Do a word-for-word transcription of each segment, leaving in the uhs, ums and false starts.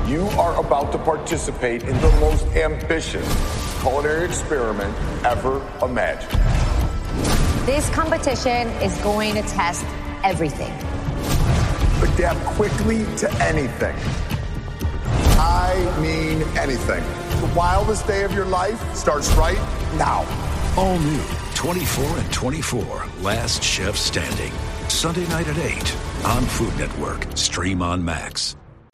You are about to participate in the most ambitious culinary experiment ever imagined. This competition is going to test everything. Adapt quickly to anything. I mean anything. The wildest day of your life starts right now. All new, twenty-four and twenty-four, Last Chef Standing. Sunday night at eight on Food Network. Stream on Max.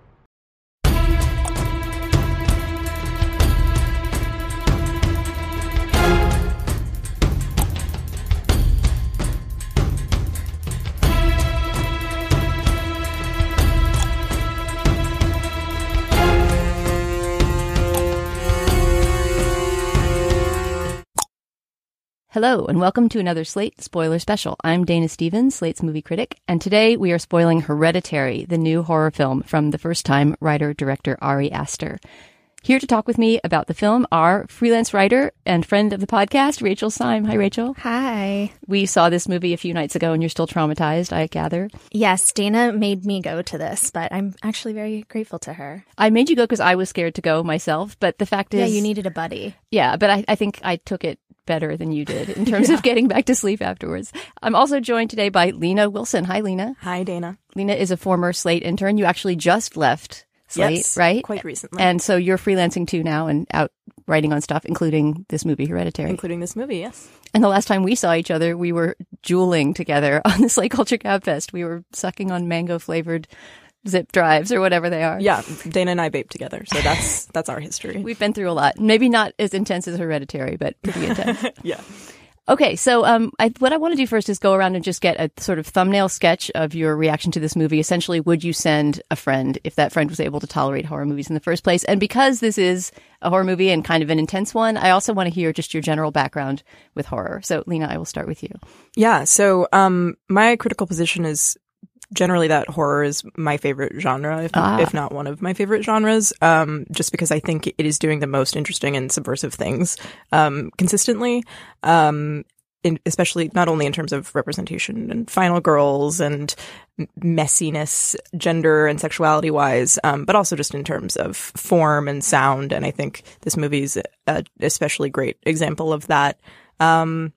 Hello, and welcome to another Slate Spoiler Special. I'm Dana Stevens, Slate's movie critic, and today we are spoiling Hereditary, the new horror film from the first-time writer-director Ari Aster. Here to talk with me about the film are freelance writer and friend of the podcast, Rachel Syme. Hi, Rachel. Hi. We saw this movie a few nights ago, and you're still traumatized, I gather. Yes, Dana made me go to this, but I'm actually very grateful to her. I made you go because I was scared to go myself, but the fact is... Yeah, you needed a buddy. Yeah, but I, I think I took it better than you did in terms yeah. of getting back to sleep afterwards. I'm also joined today by Lena Wilson. Hi, Lena. Hi, Dana. Lena is a former Slate intern. You actually just left Slate, yes, right? Quite recently. And so you're freelancing too now and out writing on stuff, including this movie, Hereditary. Including this movie, yes. And the last time we saw each other, we were juuling together on the Slate Culture Gab Fest. We were sucking on mango-flavored zip drives or whatever they are. Yeah, Dana and I vape together, so that's that's our history. We've been through a lot. Maybe not as intense as Hereditary, but pretty intense. Yeah. Okay, so um, I, what I want to do first is go around and just get a sort of thumbnail sketch of your reaction to this movie. Essentially, would you send a friend if that friend was able to tolerate horror movies in the first place? And because this is a horror movie and kind of an intense one, I also want to hear just your general background with horror. So, Lena, I will start with you. Yeah, so um, my critical position is generally that horror is my favorite genre, if, ah. if not one of my favorite genres, um, just because I think it is doing the most interesting and subversive things um, consistently, um, in, especially not only in terms of representation and final girls and messiness, gender and sexuality-wise, um, but also just in terms of form and sound. And I think this movie is a especially great example of that. Um,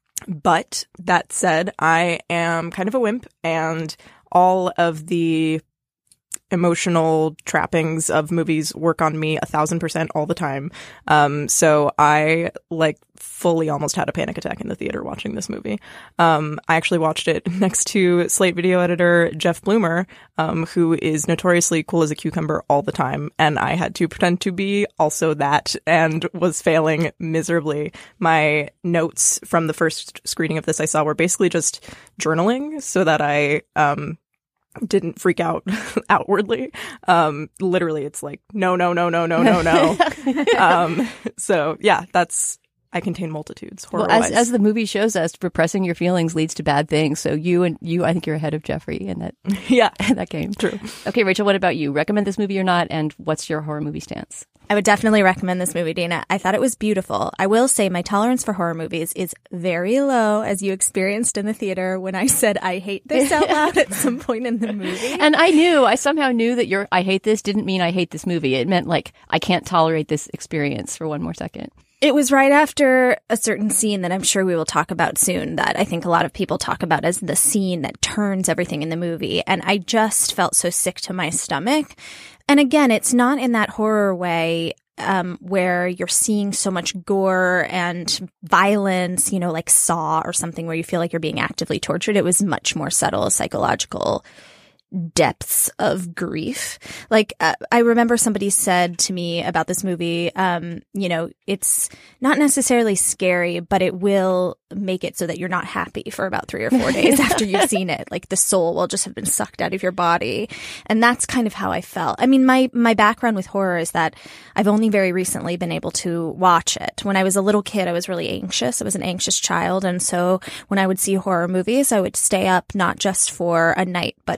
but that said, I am kind of a wimp, and all of the emotional trappings of movies work on me a thousand percent all the time. Um, so I like fully almost had a panic attack in the theater watching this movie. Um, I actually watched it next to Slate video editor Jeff Bloomer, um, who is notoriously cool as a cucumber all the time. And I had to pretend to be also that and was failing miserably. My notes from the first screening of this I saw were basically just journaling so that I, um, didn't freak out outwardly. Um, literally, it's like, no, no, no, no, no, no, no. um, so yeah, that's, I contain multitudes. Well, as, as the movie shows us, repressing your feelings leads to bad things. So you and you, I think you're ahead of Jeffrey in that, yeah, that game. True. Okay, Rachel, what about you? Recommend this movie or not? And what's your horror movie stance? I would definitely recommend this movie, Dana. I thought it was beautiful. I will say my tolerance for horror movies is very low, as you experienced in the theater when I said I hate this out loud at some point in the movie. And I knew, I somehow knew that your I hate this didn't mean I hate this movie. It meant like, I can't tolerate this experience for one more second. It was right after a certain scene that I'm sure we will talk about soon that I think a lot of people talk about as the scene that turns everything in the movie. And I just felt so sick to my stomach. And again, it's not in that horror way um, where you're seeing so much gore and violence, you know, like Saw or something where you feel like you're being actively tortured. It was much more subtle, psychological depths of grief. Like, uh, I remember somebody said to me about this movie, um, you know, it's not necessarily scary, but it will make it so that you're not happy for about three or four days after you've seen it. Like, the soul will just have been sucked out of your body. And that's kind of how I felt. I mean, my, my background with horror is that I've only very recently been able to watch it. When I was a little kid, I was really anxious. I was an anxious child. And so when I would see horror movies, I would stay up not just for a night, but for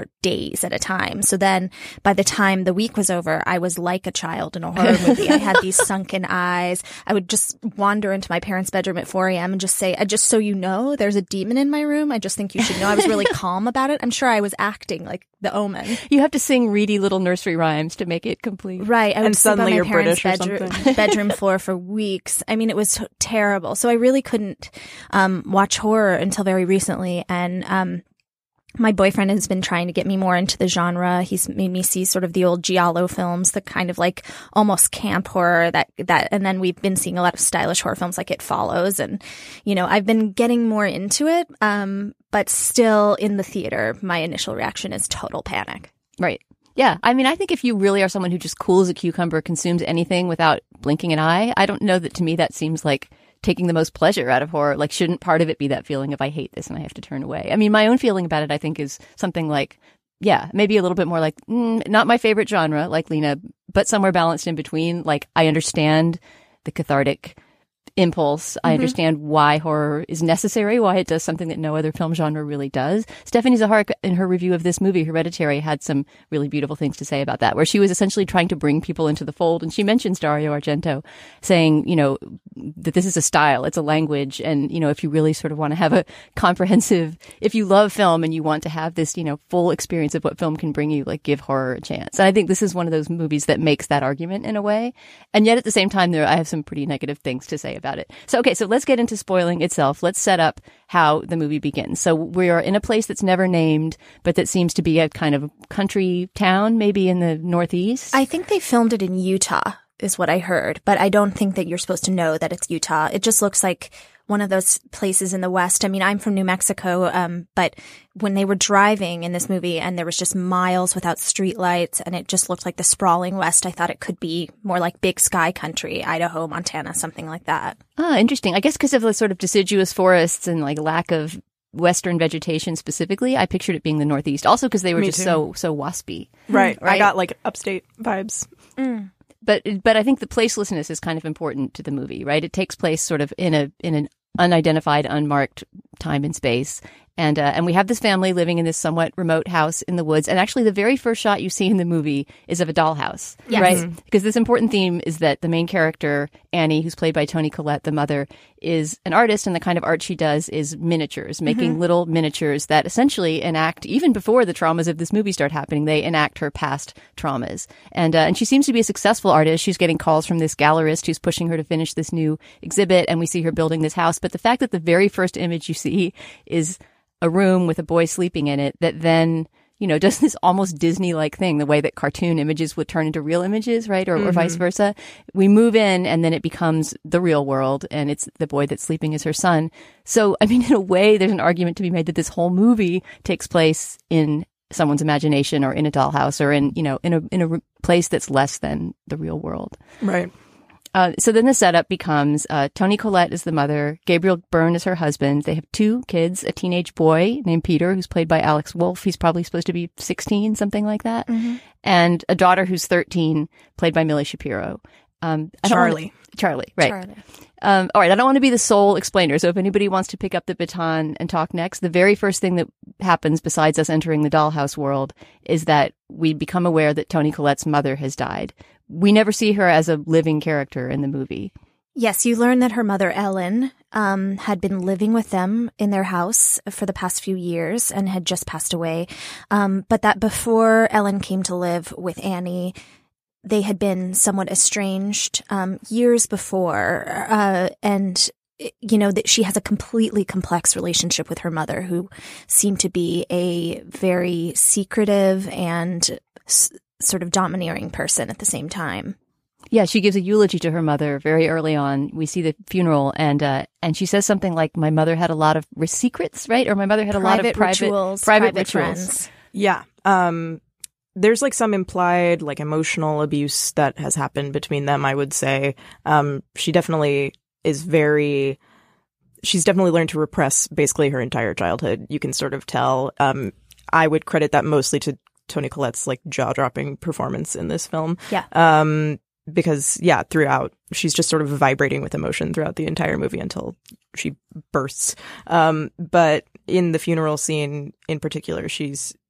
days at a time. So then by the time the week was over, I was like a child in a horror movie. I had these sunken eyes. I would just wander into my parents' bedroom at four a.m. and just say, just so you know, there's a demon in my room. I just think you should know. I was really calm about it. I'm sure I was acting like the Omen. You have to sing reedy little nursery rhymes to make it complete. Right. I would and sleep on suddenly my you're parents' British or bedroom, something. bedroom floor for weeks. I mean, it was terrible. So I really couldn't um, watch horror until very recently. And um, my boyfriend has been trying to get me more into the genre. He's made me see sort of the old giallo films, the kind of like almost camp horror that, that, and then we've been seeing a lot of stylish horror films like It Follows. And, you know, I've been getting more into it. Um, but still in the theater, my initial reaction is total panic. Right. Yeah. I mean, I think if you really are someone who just cool as a cucumber, consumes anything without blinking an eye, I don't know that to me that seems like taking the most pleasure out of horror. Like, shouldn't part of it be that feeling of I hate this and I have to turn away? I mean, my own feeling about it, I think, is something like, yeah, maybe a little bit more like, mm, not my favorite genre, like Lena, but somewhere balanced in between. Like, I understand the cathartic impulse. I Mm-hmm. understand why horror is necessary, why it does something that no other film genre really does. Stephanie Zahark, in her review of this movie, Hereditary, had some really beautiful things to say about that, where she was essentially trying to bring people into the fold. And she mentions Dario Argento saying, you know, that this is a style, it's a language. And, you know, if you really sort of want to have a comprehensive, if you love film and you want to have this, you know, full experience of what film can bring you, like, give horror a chance. And I think this is one of those movies that makes that argument in a way. And yet at the same time, there, I have some pretty negative things to say about it. So, okay, so let's get into spoiling itself. Let's set up how the movie begins. So we are in a place that's never named, but that seems to be a kind of country town, maybe in the Northeast. I think they filmed it in Utah, is what I heard, but I don't think that you're supposed to know that it's Utah. It just looks like one of those places in the West. I mean, I'm from New Mexico, um, but when they were driving in this movie and there was just miles without streetlights and it just looked like the sprawling West, I thought it could be more like Big Sky country, Idaho, Montana, something like that. Ah, interesting. I guess because of the sort of deciduous forests and like lack of Western vegetation specifically, I pictured it being the Northeast. Also because they were Me just too. so so waspy. Right. Right. I got like upstate vibes. Mm. But but I think the placelessness is kind of important to the movie, right? It takes place sort of in a in an unidentified, unmarked time and space. And uh, and we have this family living in this somewhat remote house in the woods. And actually, the very first shot you see in the movie is of a dollhouse, Yes. right? Because this important theme is that the main character, Annie, who's played by Toni Collette, the mother, is an artist. And the kind of art she does is miniatures, making Mm-hmm. little miniatures that essentially enact, even before the traumas of this movie start happening, they enact her past traumas. And uh, and she seems to be a successful artist. She's getting calls from this gallerist who's pushing her to finish this new exhibit. And we see her building this house. But the fact that the very first image you see is a room with a boy sleeping in it, that then, you know, does this almost Disney-like thing, the way that cartoon images would turn into real images, right? Or, mm-hmm. or vice versa. We move in and then it becomes the real world and it's the boy that's sleeping is her son. So, I mean, in a way, there's an argument to be made that this whole movie takes place in someone's imagination or in a dollhouse or in, you know, in a, in a place that's less than the real world. Right. Uh, so then the setup becomes uh, Toni Collette is the mother, Gabriel Byrne is her husband. They have two kids, a teenage boy named Peter, who's played by Alex Wolff. He's probably supposed to be sixteen, something like that. Mm-hmm. And a daughter who's thirteen, played by Millie Shapiro. Um, I don't Charlie. wanna, Charlie, right. Charlie. Um, all right, I don't want to be the sole explainer, so if anybody wants to pick up the baton and talk next, the very first thing that happens besides us entering the dollhouse world is that we become aware that Toni Collette's mother has died. We never see her as a living character in the movie. Yes, you learn that her mother, Ellen, um, had been living with them in their house for the past few years and had just passed away. Um, but that before Ellen came to live with Annie, they had been somewhat estranged um, years before. Uh, and, you know, that she has a completely complex relationship with her mother, who seemed to be a very secretive and s- sort of domineering person at the same time. Yeah, she gives a eulogy to her mother very early on. We see the funeral, and uh, and she says something like, "My mother had a lot of secrets, right? Or my mother had a lot of private rituals, private, private rituals." friends. Yeah. Um, there's like some implied like emotional abuse that has happened between them, I would say. Um, she definitely is very, she's definitely learned to repress basically her entire childhood. You can sort of tell. Um, I would credit that mostly to Toni Collette's like jaw-dropping performance in this film. Yeah. Um, because yeah, throughout she's just sort of vibrating with emotion throughout the entire movie until she bursts. Um, but in the funeral scene in particular, she's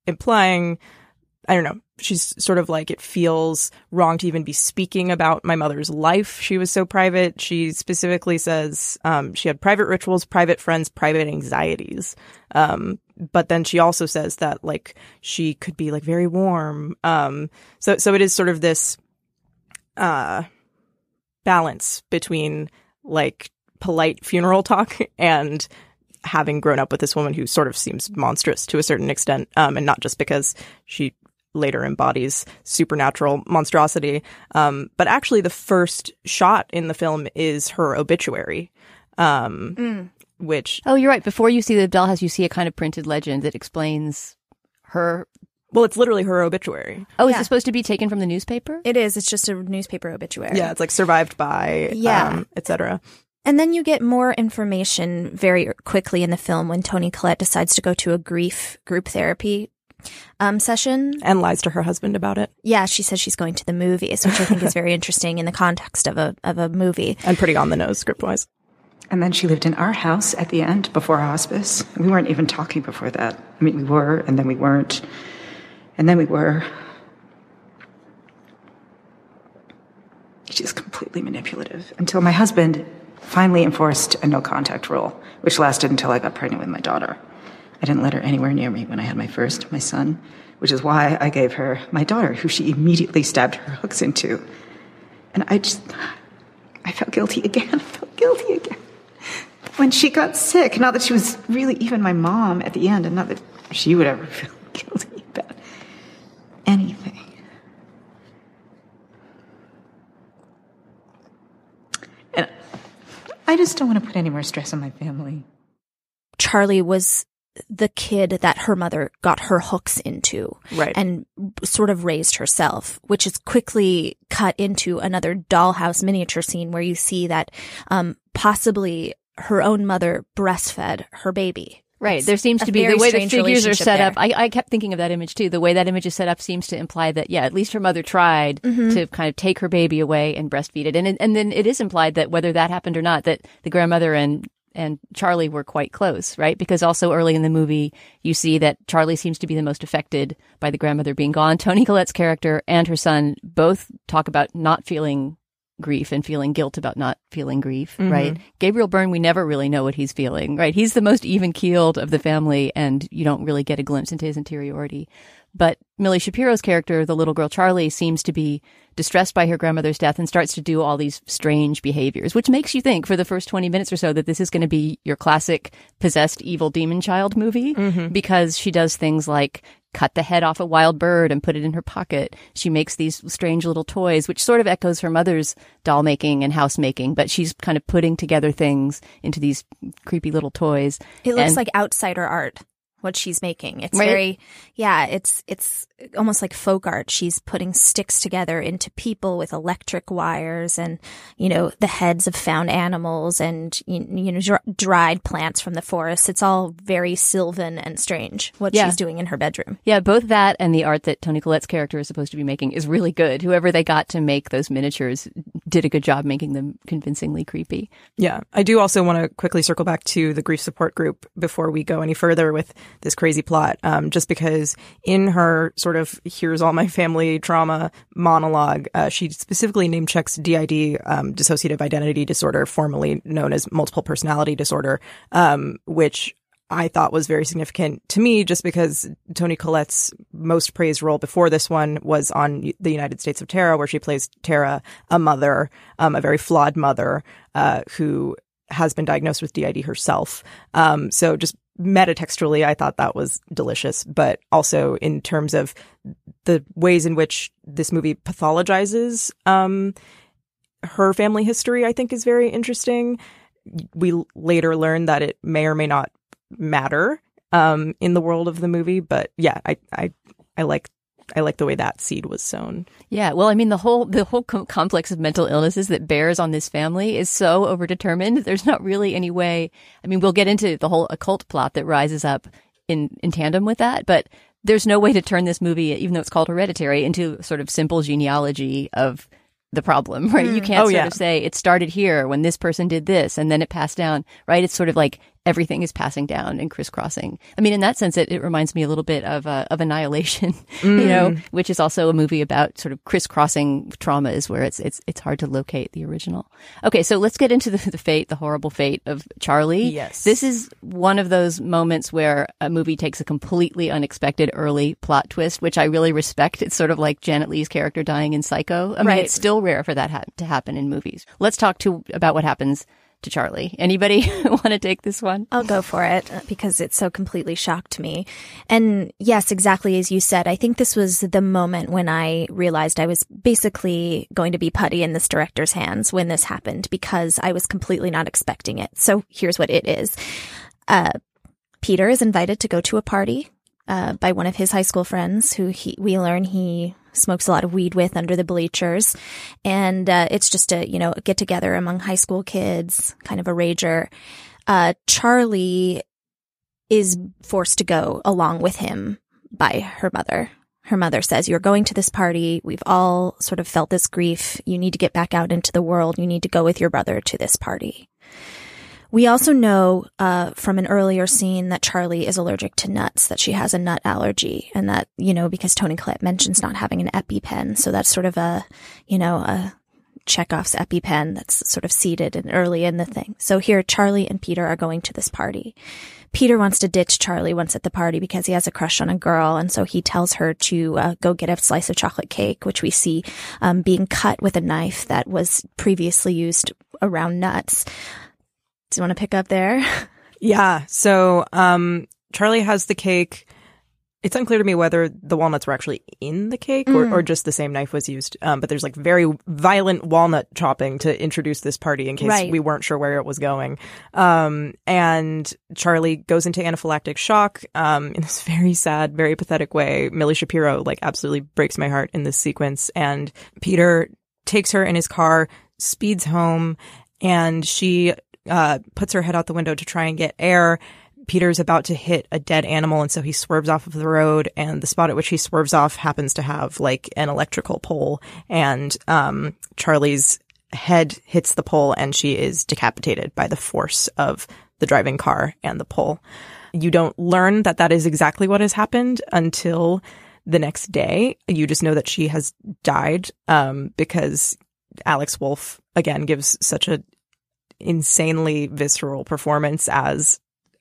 implying, I don't know, she's sort of like, it feels wrong to even be speaking about my mother's life. She was so private. She specifically says um, she had private rituals, private friends, private anxieties. Um, but then she also says that like she could be like very warm. Um, so so it is sort of this uh, balance between like polite funeral talk and having grown up with this woman who sort of seems monstrous to a certain extent, um, and not just because she later embodies supernatural monstrosity. Um, but actually the first shot in the film is her obituary, um, mm. which... Oh, you're right. Before you see the dollhouse, you see a kind of printed legend that explains her... Well, it's literally her obituary. Oh, yeah. Is it supposed to be taken from the newspaper? It is. It's just a newspaper obituary. Yeah, it's like survived by, yeah. um, et cetera. And then you get more information very quickly in the film when Toni Collette decides to go to a grief group therapy um, session. And lies to her husband about it. Yeah, she says she's going to the movies, which I think is very interesting in the context of a of a movie. And pretty on the nose script-wise. And then she lived in our house at the end before hospice. We weren't even talking before that. I mean, we were, and then we weren't. And then we were. She's completely manipulative until my husband finally enforced a no-contact rule, which lasted until I got pregnant with my daughter. I didn't let her anywhere near me when I had my first, my son, which is why I gave her my daughter, who she immediately stabbed her hooks into. And I just, I felt guilty again. I felt guilty again. When she got sick, not that she was really even my mom at the end, and not that she would ever feel guilty about anything. And I just don't want to put any more stress on my family. Charlie was the kid that her mother got her hooks into, right, and sort of raised herself, which is quickly cut into another dollhouse miniature scene where you see that um, possibly her own mother breastfed her baby. Right. It's there seems to be, the way the figures are set up, I, I kept thinking of that image too. The way that image is set up seems to imply that, yeah, at least her mother tried mm-hmm. to kind of take her baby away and breastfeed it. And, and then it is implied that whether that happened or not, that the grandmother and and Charlie were quite close, right? Because also early in the movie, you see that Charlie seems to be the most affected by the grandmother being gone. Toni Collette's character and her son both talk about not feeling grief and feeling guilt about not feeling grief, mm-hmm. right? Gabriel Byrne, we never really know what he's feeling, right? He's the most even-keeled of the family, and you don't really get a glimpse into his interiority. But Millie Shapiro's character, the little girl Charlie, seems to be distressed by her grandmother's death and starts to do all these strange behaviors, which makes you think for the first twenty minutes or so that this is going to be your classic possessed evil demon child movie, mm-hmm. because she does things like cut the head off a wild bird and put it in her pocket. She makes these strange little toys, which sort of echoes her mother's doll making and house making, but she's kind of putting together things into these creepy little toys. It looks and, like outsider art, what she's making. It's right? very, yeah, it's it's almost like folk art. She's putting sticks together into people with electric wires and, you know, the heads of found animals and, you, you know, dr- dried plants from the forest. It's all very sylvan and strange, what yeah. she's doing in her bedroom. Yeah, both that and the art that Toni Collette's character is supposed to be making is really good. Whoever they got to make those miniatures did a good job making them convincingly creepy. Yeah, I do also want to quickly circle back to the grief support group before we go any further with this crazy plot, um, just because in her sort of here's all my family trauma monologue, uh, she specifically name checks D I D, um, dissociative identity disorder, formerly known as multiple personality disorder, um, which I thought was very significant to me just because Toni Collette's most praised role before this one was on The United States of Tara, where she plays Tara, a mother, um, a very flawed mother, uh, who has been diagnosed with D I D herself. Um, so just metatextually, I thought that was delicious, but also in terms of the ways in which this movie pathologizes um, her family history, I think is very interesting. We later learn that it may or may not matter um, in the world of the movie, but yeah, I I, I like I like the way that seed was sown. Yeah, well, I mean, the whole the whole com- complex of mental illnesses that bears on this family is so overdetermined. There's not really any way. I mean, we'll get into the whole occult plot that rises up in, in tandem with that, but there's no way to turn this movie, even though it's called Hereditary, into a sort of simple genealogy of the problem, right? Mm. You can't oh, sort yeah. of say it started here when this person did this and then it passed down, right? It's sort of like everything is passing down and crisscrossing. I mean, in that sense, it, it reminds me a little bit of uh, of Annihilation, mm. you know, which is also a movie about sort of crisscrossing traumas where it's it's it's hard to locate the original. Okay, so let's get into the, the fate, the horrible fate of Charlie. Yes. This is one of those moments where a movie takes a completely unexpected early plot twist, which I really respect. It's sort of like Janet Leigh's character dying in Psycho. I mean, Right. it's still rare for that ha- to happen in movies. Let's talk to about what happens to Charlie. Anybody want to take this one? I'll go for it uh, because it so completely shocked me. And yes, exactly as you said, I think this was the moment when I realized I was basically going to be putty in this director's hands when this happened because I was completely not expecting it. So here's what it is. Uh, Peter is invited to go to a party uh, by one of his high school friends who he, we learn he smokes a lot of weed with under the bleachers. And uh, it's just a, you know, a get together among high school kids, kind of a rager. Uh, Charlie is forced to go along with him by her mother. Her mother says, you're going to this party. We've all sort of felt this grief. You need to get back out into the world. You need to go with your brother to this party. We also know uh, from an earlier scene that Charlie is allergic to nuts, that she has a nut allergy, and that, you know, because Toni Collette mentions not having an EpiPen. So that's sort of a, you know, a Chekhov's EpiPen that's sort of seated and early in the thing. So here, Charlie and Peter are going to this party. Peter wants to ditch Charlie once at the party because he has a crush on a girl, and so he tells her to uh, go get a slice of chocolate cake, which we see um, being cut with a knife that was previously used around nuts. Do you want to pick up there? Yeah. So um, Charlie has the cake. It's unclear to me whether the walnuts were actually in the cake or, mm. or just the same knife was used. Um, but there's like very violent walnut chopping to introduce this party in case right. we weren't sure where it was going. Um, and Charlie goes into anaphylactic shock um, in this very sad, very pathetic way. Millie Shapiro like absolutely breaks my heart in this sequence. And Peter takes her in his car, speeds home, and she uh, puts her head out the window to try and get air. Peter's about to hit a dead animal, and so he swerves off of the road, and the spot at which he swerves off happens to have like an electrical pole, and um, Charlie's head hits the pole, and she is decapitated by the force of the driving car and the pole. You don't learn that that is exactly what has happened until the next day. You just know that she has died um, because Alex Wolff, again, gives such a insanely visceral performance as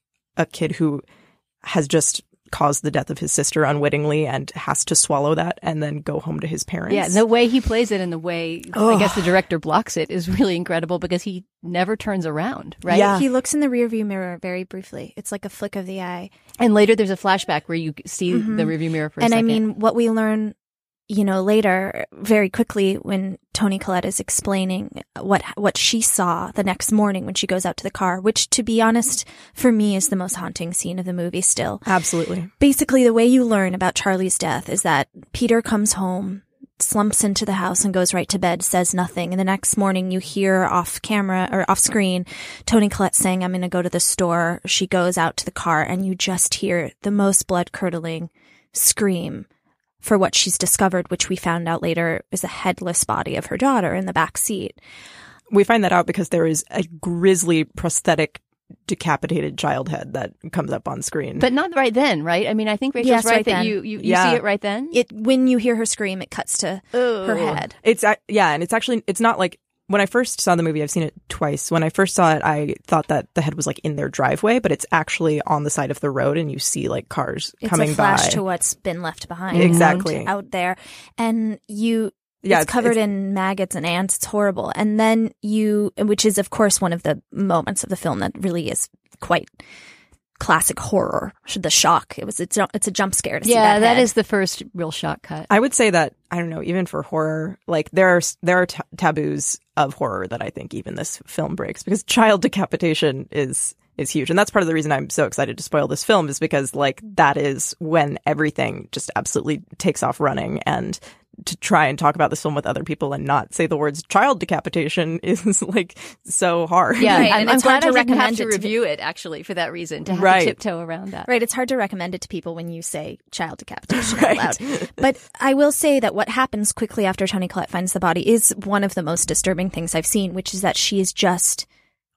a kid who has just caused the death of his sister unwittingly and has to swallow that and then go home to his parents. Yeah, the way he plays it and the way oh. I guess the director blocks it is really incredible because he never turns around, right? Yeah. He looks in the rearview mirror very briefly. It's like a flick of the eye. And later there's a flashback where you see Mm-hmm. the rearview mirror for a and second. I mean, what we learn, you know, later, very quickly when Toni Collette is explaining what what she saw the next morning when she goes out to the car, which, to be honest, for me is the most haunting scene of the movie still. Absolutely. Basically, the way you learn about Charlie's death is that Peter comes home, slumps into the house and goes right to bed, says nothing. And the next morning you hear off camera or off screen, Toni Collette saying, I'm going to go to the store. She goes out to the car and you just hear the most blood curdling scream for what she's discovered, which we found out later is a headless body of her daughter in the back seat. We find that out because there is a grisly prosthetic decapitated child head that comes up on screen. But not right then, right? I mean, I think Rachel's Yes, right, right that then. you, you, you Yeah. see it right then. It when you hear her scream, it cuts to her head. It's uh, yeah, and it's actually it's not like when I first saw the movie, I've seen it twice. When I first saw it, I thought that the head was like in their driveway, but it's actually on the side of the road, and you see like cars It's coming a flash by. to what's been left behind. Exactly. out- out there. And you Yeah, it's it's- covered it's- in maggots and ants. It's horrible. And then you, which is of course one of the moments of the film that really is quite classic horror. The shock. It was. It's a, it's a jump scare to see yeah, that. that head. is the first real shock cut. I would say that I don't know, even for horror, like there are there are t- taboos of horror that I think even this film breaks, because child decapitation is is huge, and that's part of the reason I'm so excited to spoil this film, is because like that is when everything just absolutely takes off running. And to try and talk about this film with other people and not say the words child decapitation is like so hard. Yeah, Right, I'm, and I'm it's glad hard to I didn't have recommend to it to review it actually for that reason, to have Right. to tiptoe around that. Right, it's hard to recommend it to people when you say child decapitation Right. out loud. But I will say that what happens quickly after Toni Collette finds the body is one of the most disturbing things I've seen, which is that she is just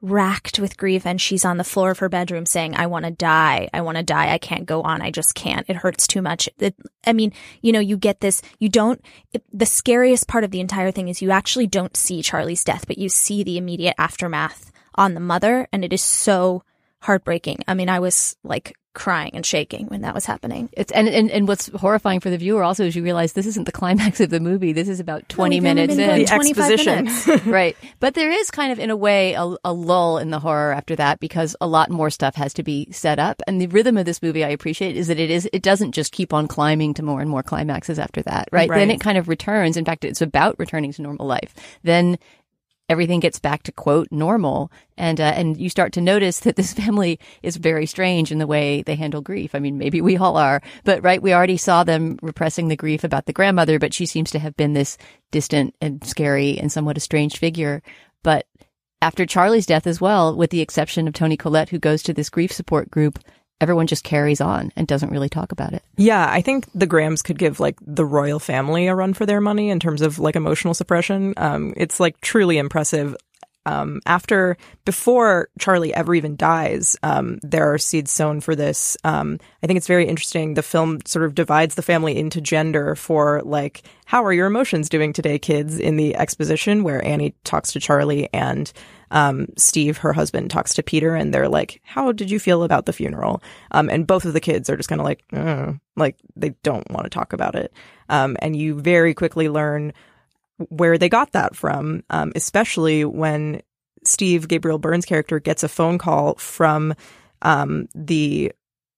racked with grief, and she's on the floor of her bedroom saying, I want to die. I want to die. I can't go on. I just can't. It hurts too much. It, I mean, you know, you get this, you don't, it, the scariest part of the entire thing is you actually don't see Charlie's death, but you see the immediate aftermath on the mother, and it is so heartbreaking. I mean, I was like crying and shaking when that was happening. It's and, and and what's horrifying for the viewer also is you realize this isn't the climax of the movie. This is about twenty no, minutes in. The exposition. Right. But there is kind of, in a way, a, a lull in the horror after that, because a lot more stuff has to be set up. And the rhythm of this movie I appreciate is that it is it doesn't just keep on climbing to more and more climaxes after that. Right. Right. Then it kind of returns. In fact, it's about returning to normal life. Then everything gets back to, quote, normal. And uh, and you start to notice that this family is very strange in the way they handle grief. I mean, maybe we all are. But, right, we already saw them repressing the grief about the grandmother, but she seems to have been this distant and scary and somewhat estranged figure. But after Charlie's death as well, with the exception of Toni Collette, who goes to this grief support group, everyone just carries on and doesn't really talk about it. Yeah, I think the Grahams could give like the royal family a run for their money in terms of like emotional suppression. Um, it's like truly impressive. Um, after, before Charlie ever even dies, um, there are seeds sown for this. Um, I think it's very interesting. The film sort of divides the family into gender for like, how are your emotions doing today, kids, in the exposition, where Annie talks to Charlie and Um, Steve, her husband, talks to Peter, and they're like, how did you feel about the funeral? Um, and both of the kids are just kind of like, uh, like they don't want to talk about it. Um, and you very quickly learn where they got that from, um, especially when Steve, Gabriel Byrne's character, gets a phone call from um, the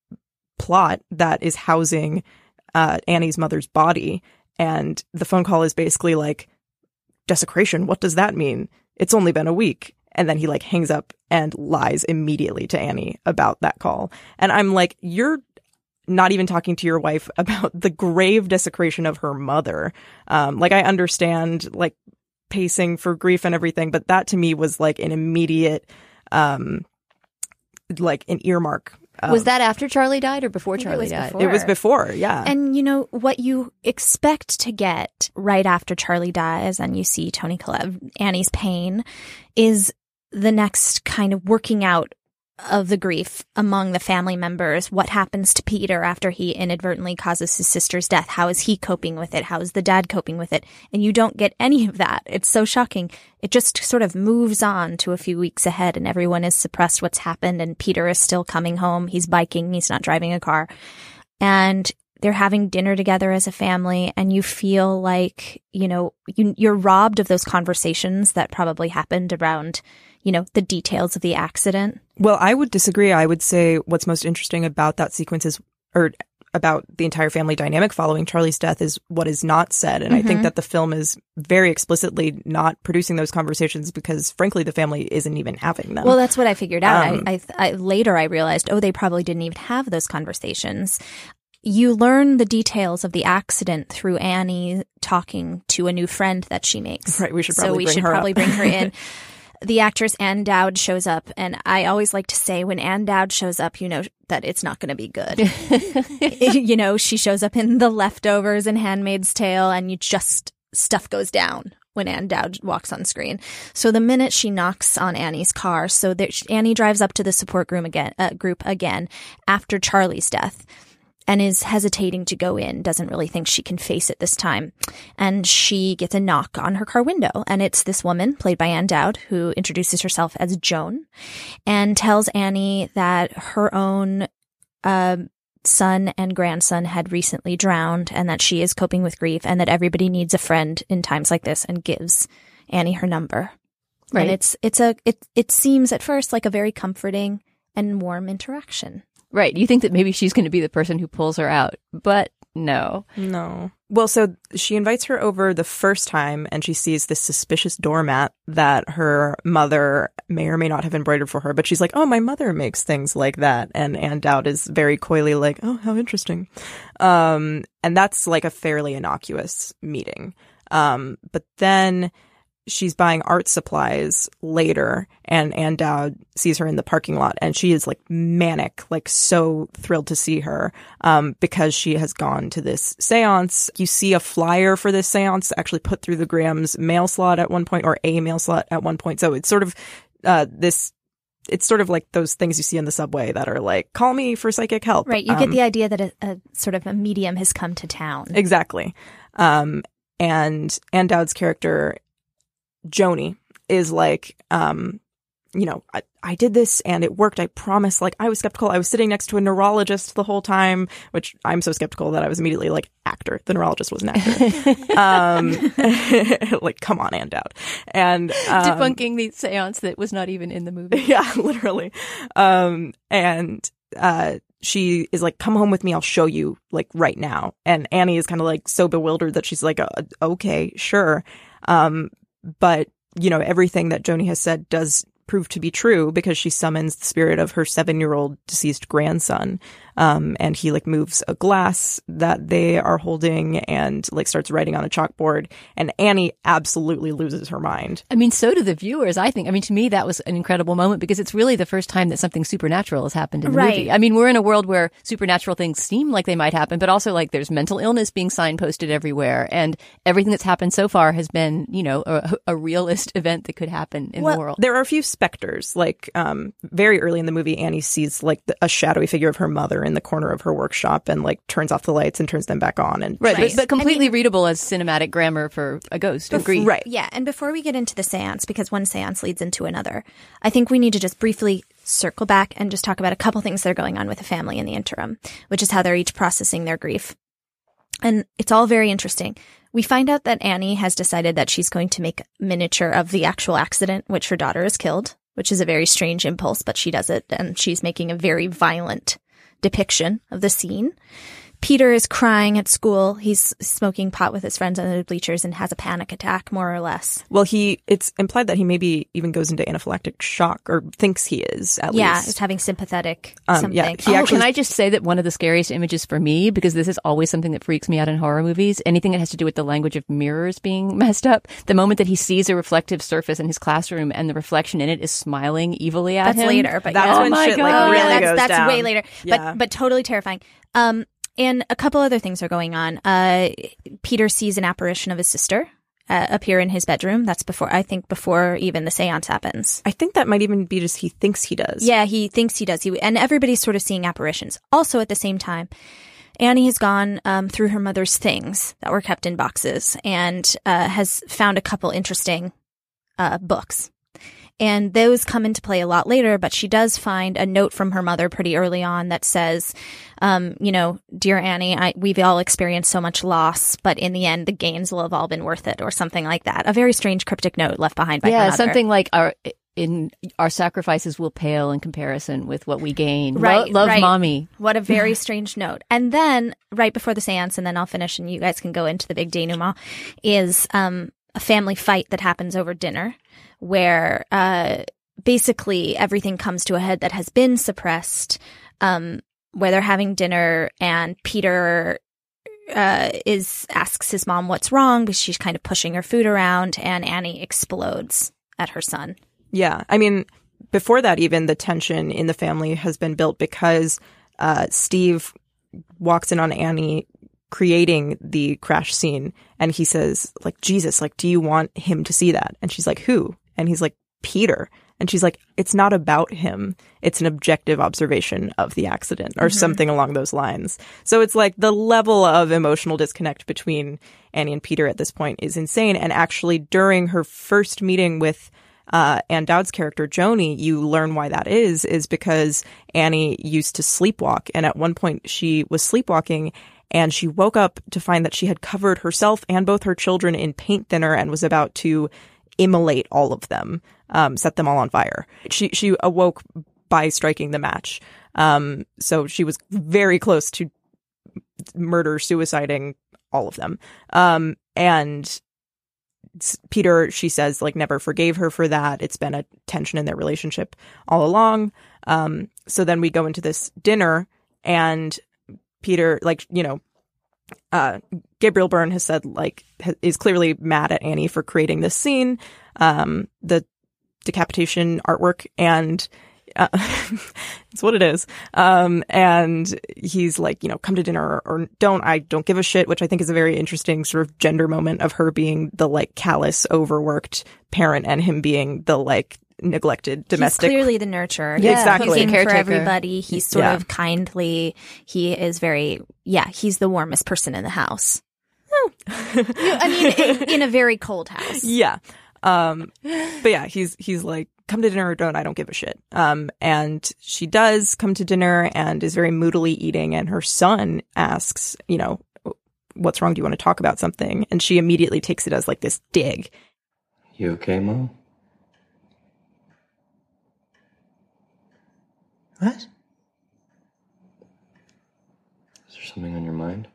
plot that is housing uh, Annie's mother's body. And the phone call is basically like, desecration, what does that mean? It's only been a week. And then he like hangs up and lies immediately to Annie about that call. And I'm like, you're not even talking to your wife about the grave desecration of her mother. Um, like I understand like pacing for grief and everything, but that to me was like an immediate, um, like an earmark. Um, Was that after Charlie died or before Charlie it died? before. It was before, yeah. And you know, what you expect to get right after Charlie dies and you see Toni Collette, Annie's pain, is the next kind of working out of the grief among the family members. What happens to Peter after he inadvertently causes his sister's death? How is he coping with it? How is the dad coping with it? And you don't get any of that. It's so shocking. It just sort of moves on to a few weeks ahead, and everyone is suppressed what's happened, and Peter is still coming home. He's biking. He's not driving a car. And they're having dinner together as a family, and you feel like, you know, you, you're robbed of those conversations that probably happened around, you know, the details of the accident. Well, I would disagree. I would say what's most interesting about that sequence is, or about the entire family dynamic following Charlie's death, is what is not said. And mm-hmm. I think that the film is very explicitly not producing those conversations because, frankly, the family isn't even having them. Well, that's what I figured out. Um, I, I, I later I realized, oh, they probably didn't even have those conversations. You learn the details of the accident through Annie talking to a new friend that she makes. Right. We should probably so we bring should her probably up. bring her in. The actress Ann Dowd shows up, and I always like to say when Ann Dowd shows up, you know that it's not going to be good. You know, she shows up in The Leftovers and Handmaid's Tale, and you just, stuff goes down when Ann Dowd walks on screen. So the minute she knocks on Annie's car, so that Annie drives up to the support group again, uh, group again after Charlie's death, and is hesitating to go in, doesn't really think she can face it this time. And she gets a knock on her car window, and it's this woman, played by Ann Dowd, who introduces herself as Joan, and tells Annie that her own uh, son and grandson had recently drowned, and that she is coping with grief, and that everybody needs a friend in times like this, and gives Annie her number. Right. And it's it's a it it seems at first like a very comforting and warm interaction. Right. You think that maybe she's going to be the person who pulls her out, but no. No. Well, so she invites her over the first time, and she sees this suspicious doormat that her mother may or may not have embroidered for her. But she's like, oh, my mother makes things like that. And Ann Dowd is very coyly like, oh, how interesting. Um, and that's like a fairly innocuous meeting. Um, but then she's buying art supplies later, and Ann Dowd sees her in the parking lot, and she is like manic, like so thrilled to see her, um, because she has gone to this seance. You see a flyer for this seance actually put through the Graham's mail slot at one point, or a mail slot at one point. So it's sort of, uh, this it's sort of like those things you see in the subway that are like, call me for psychic help. Right. You um, get the idea that a, a sort of a medium has come to town. Exactly. Um, and Ann Dowd's character, Joni, is like, um, you know, I, I did this and it worked. I promise. Like, I was skeptical. I was sitting next to a neurologist the whole time, which I'm so skeptical that I was immediately like, actor. The neurologist was an actor. um, like, come on, Ann Dowd. And um, debunking the seance that was not even in the movie. Yeah, literally. Um, and uh, she is like, come home with me. I'll show you, like, right now. And Annie is kind of like so bewildered that she's like, uh, okay, sure. Um, but, you know, everything that Joni has said does prove to be true because she summons the spirit of her seven-year-old deceased grandson. Um, and he like moves a glass that they are holding and like starts writing on a chalkboard. And Annie absolutely loses her mind. I mean, so do the viewers, I think. I mean, to me, that was an incredible moment because it's really the first time that something supernatural has happened in the Right. movie. I mean, we're in a world where supernatural things seem like they might happen, but also like there's mental illness being signposted everywhere. And everything that's happened so far has been, you know, a, a realist event that could happen in Well, the world. There are a few specters. Like um, very early in the movie, Annie sees like the, a shadowy figure of her mother in the corner of her workshop and like turns off the lights and turns them back on. And Right, Right. But, but completely I mean- readable as cinematic grammar for a ghost of grief. Right. Yeah, and before we get into the seance, because one seance leads into another, I think we need to just briefly circle back and just talk about a couple things that are going on with the family in the interim, which is how they're each processing their grief. And it's all very interesting. We find out that Annie has decided that she's going to make a miniature of the actual accident, which her daughter is killed, which is a very strange impulse, but she does it, and she's making a very violent depiction of the scene. Peter is crying at school. He's smoking pot with his friends under the bleachers and has a panic attack, more or less. Well, he it's implied that he maybe even goes into anaphylactic shock or thinks he is, at Yeah, least. it's having sympathetic Um, something. yeah, he Oh, actually can I just say that one of the scariest images for me, because this is always something that freaks me out in horror movies, anything that has to do with the language of mirrors being messed up, the moment that he sees a reflective surface in his classroom and the reflection in it is smiling evilly at That's him. later, but That's yeah. when Oh my shit like God. really yeah, that's, goes that's down. way later, Yeah. but but totally terrifying. Um, and a couple other things are going on. Uh, Peter sees an apparition of his sister uh, appear in his bedroom. That's before, I think, before even the seance happens. I think that might even be just he thinks he does. Yeah, he thinks he does. He and everybody's sort of seeing apparitions. Also, at the same time, Annie has gone um, through her mother's things that were kept in boxes and uh, has found a couple interesting uh, books. And those come into play a lot later, but she does find a note from her mother pretty early on that says, um, you know, dear Annie, I, we've all experienced so much loss, but in the end, the gains will have all been worth it, or something like that. A very strange cryptic note left behind by her Yeah, mother. something like our in our sacrifices will pale in comparison with what we gain. Lo- Right, love right. mommy. What a very strange note. And then right before the seance, and then I'll finish and you guys can go into the big denouement, is um, a family fight that happens over dinner where uh, basically everything comes to a head that has been suppressed, um, where they're having dinner and Peter uh, is asks his mom what's wrong because she's kind of pushing her food around, and Annie explodes at her son. Yeah. I mean, before that, even the tension in the family has been built because uh, Steve walks in on Annie creating the crash scene and he says, like, Jesus, like, do you want him to see that? And she's like, who? And he's like, Peter. And she's like, it's not about him. It's an objective observation of the accident or mm-hmm. something along those lines. So it's like the level of emotional disconnect between Annie and Peter at this point is insane. And actually, during her first meeting with uh, Ann Dowd's character, Joni, you learn why that is, is because Annie used to sleepwalk. And at one point, she was sleepwalking and she woke up to find that she had covered herself and both her children in paint thinner and was about to immolate all of them, um, set them all on fire. She she awoke by striking the match. Um, so she was very close to murder, suiciding all of them. Um, and Peter, she says, like, never forgave her for that. It's been a tension in their relationship all along. Um, so then we go into this dinner and Peter, like, you know, uh, Gabriel Byrne has said, like, ha- is clearly mad at Annie for creating this scene, um, the decapitation artwork, and uh, it's what it is. Um, and he's like, you know, come to dinner or, or don't, I don't give a shit, which I think is a very interesting sort of gender moment of her being the, like, callous, overworked parent and him being the, like, neglected domestic. He's clearly the nurturer. Yeah, exactly. He's in for Caretaker. everybody. He's sort Yeah. of kindly. He is very, yeah, he's the warmest person in the house. I mean, in, in a very cold house. Yeah. Um, but yeah, he's, he's like, come to dinner or don't, I don't give a shit. Um, and she does come to dinner and is very moodily eating. And her son asks, you know, what's wrong? Do you want to talk about something? And she immediately takes it as like this dig. You okay, Mom? What? Is there something on your mind?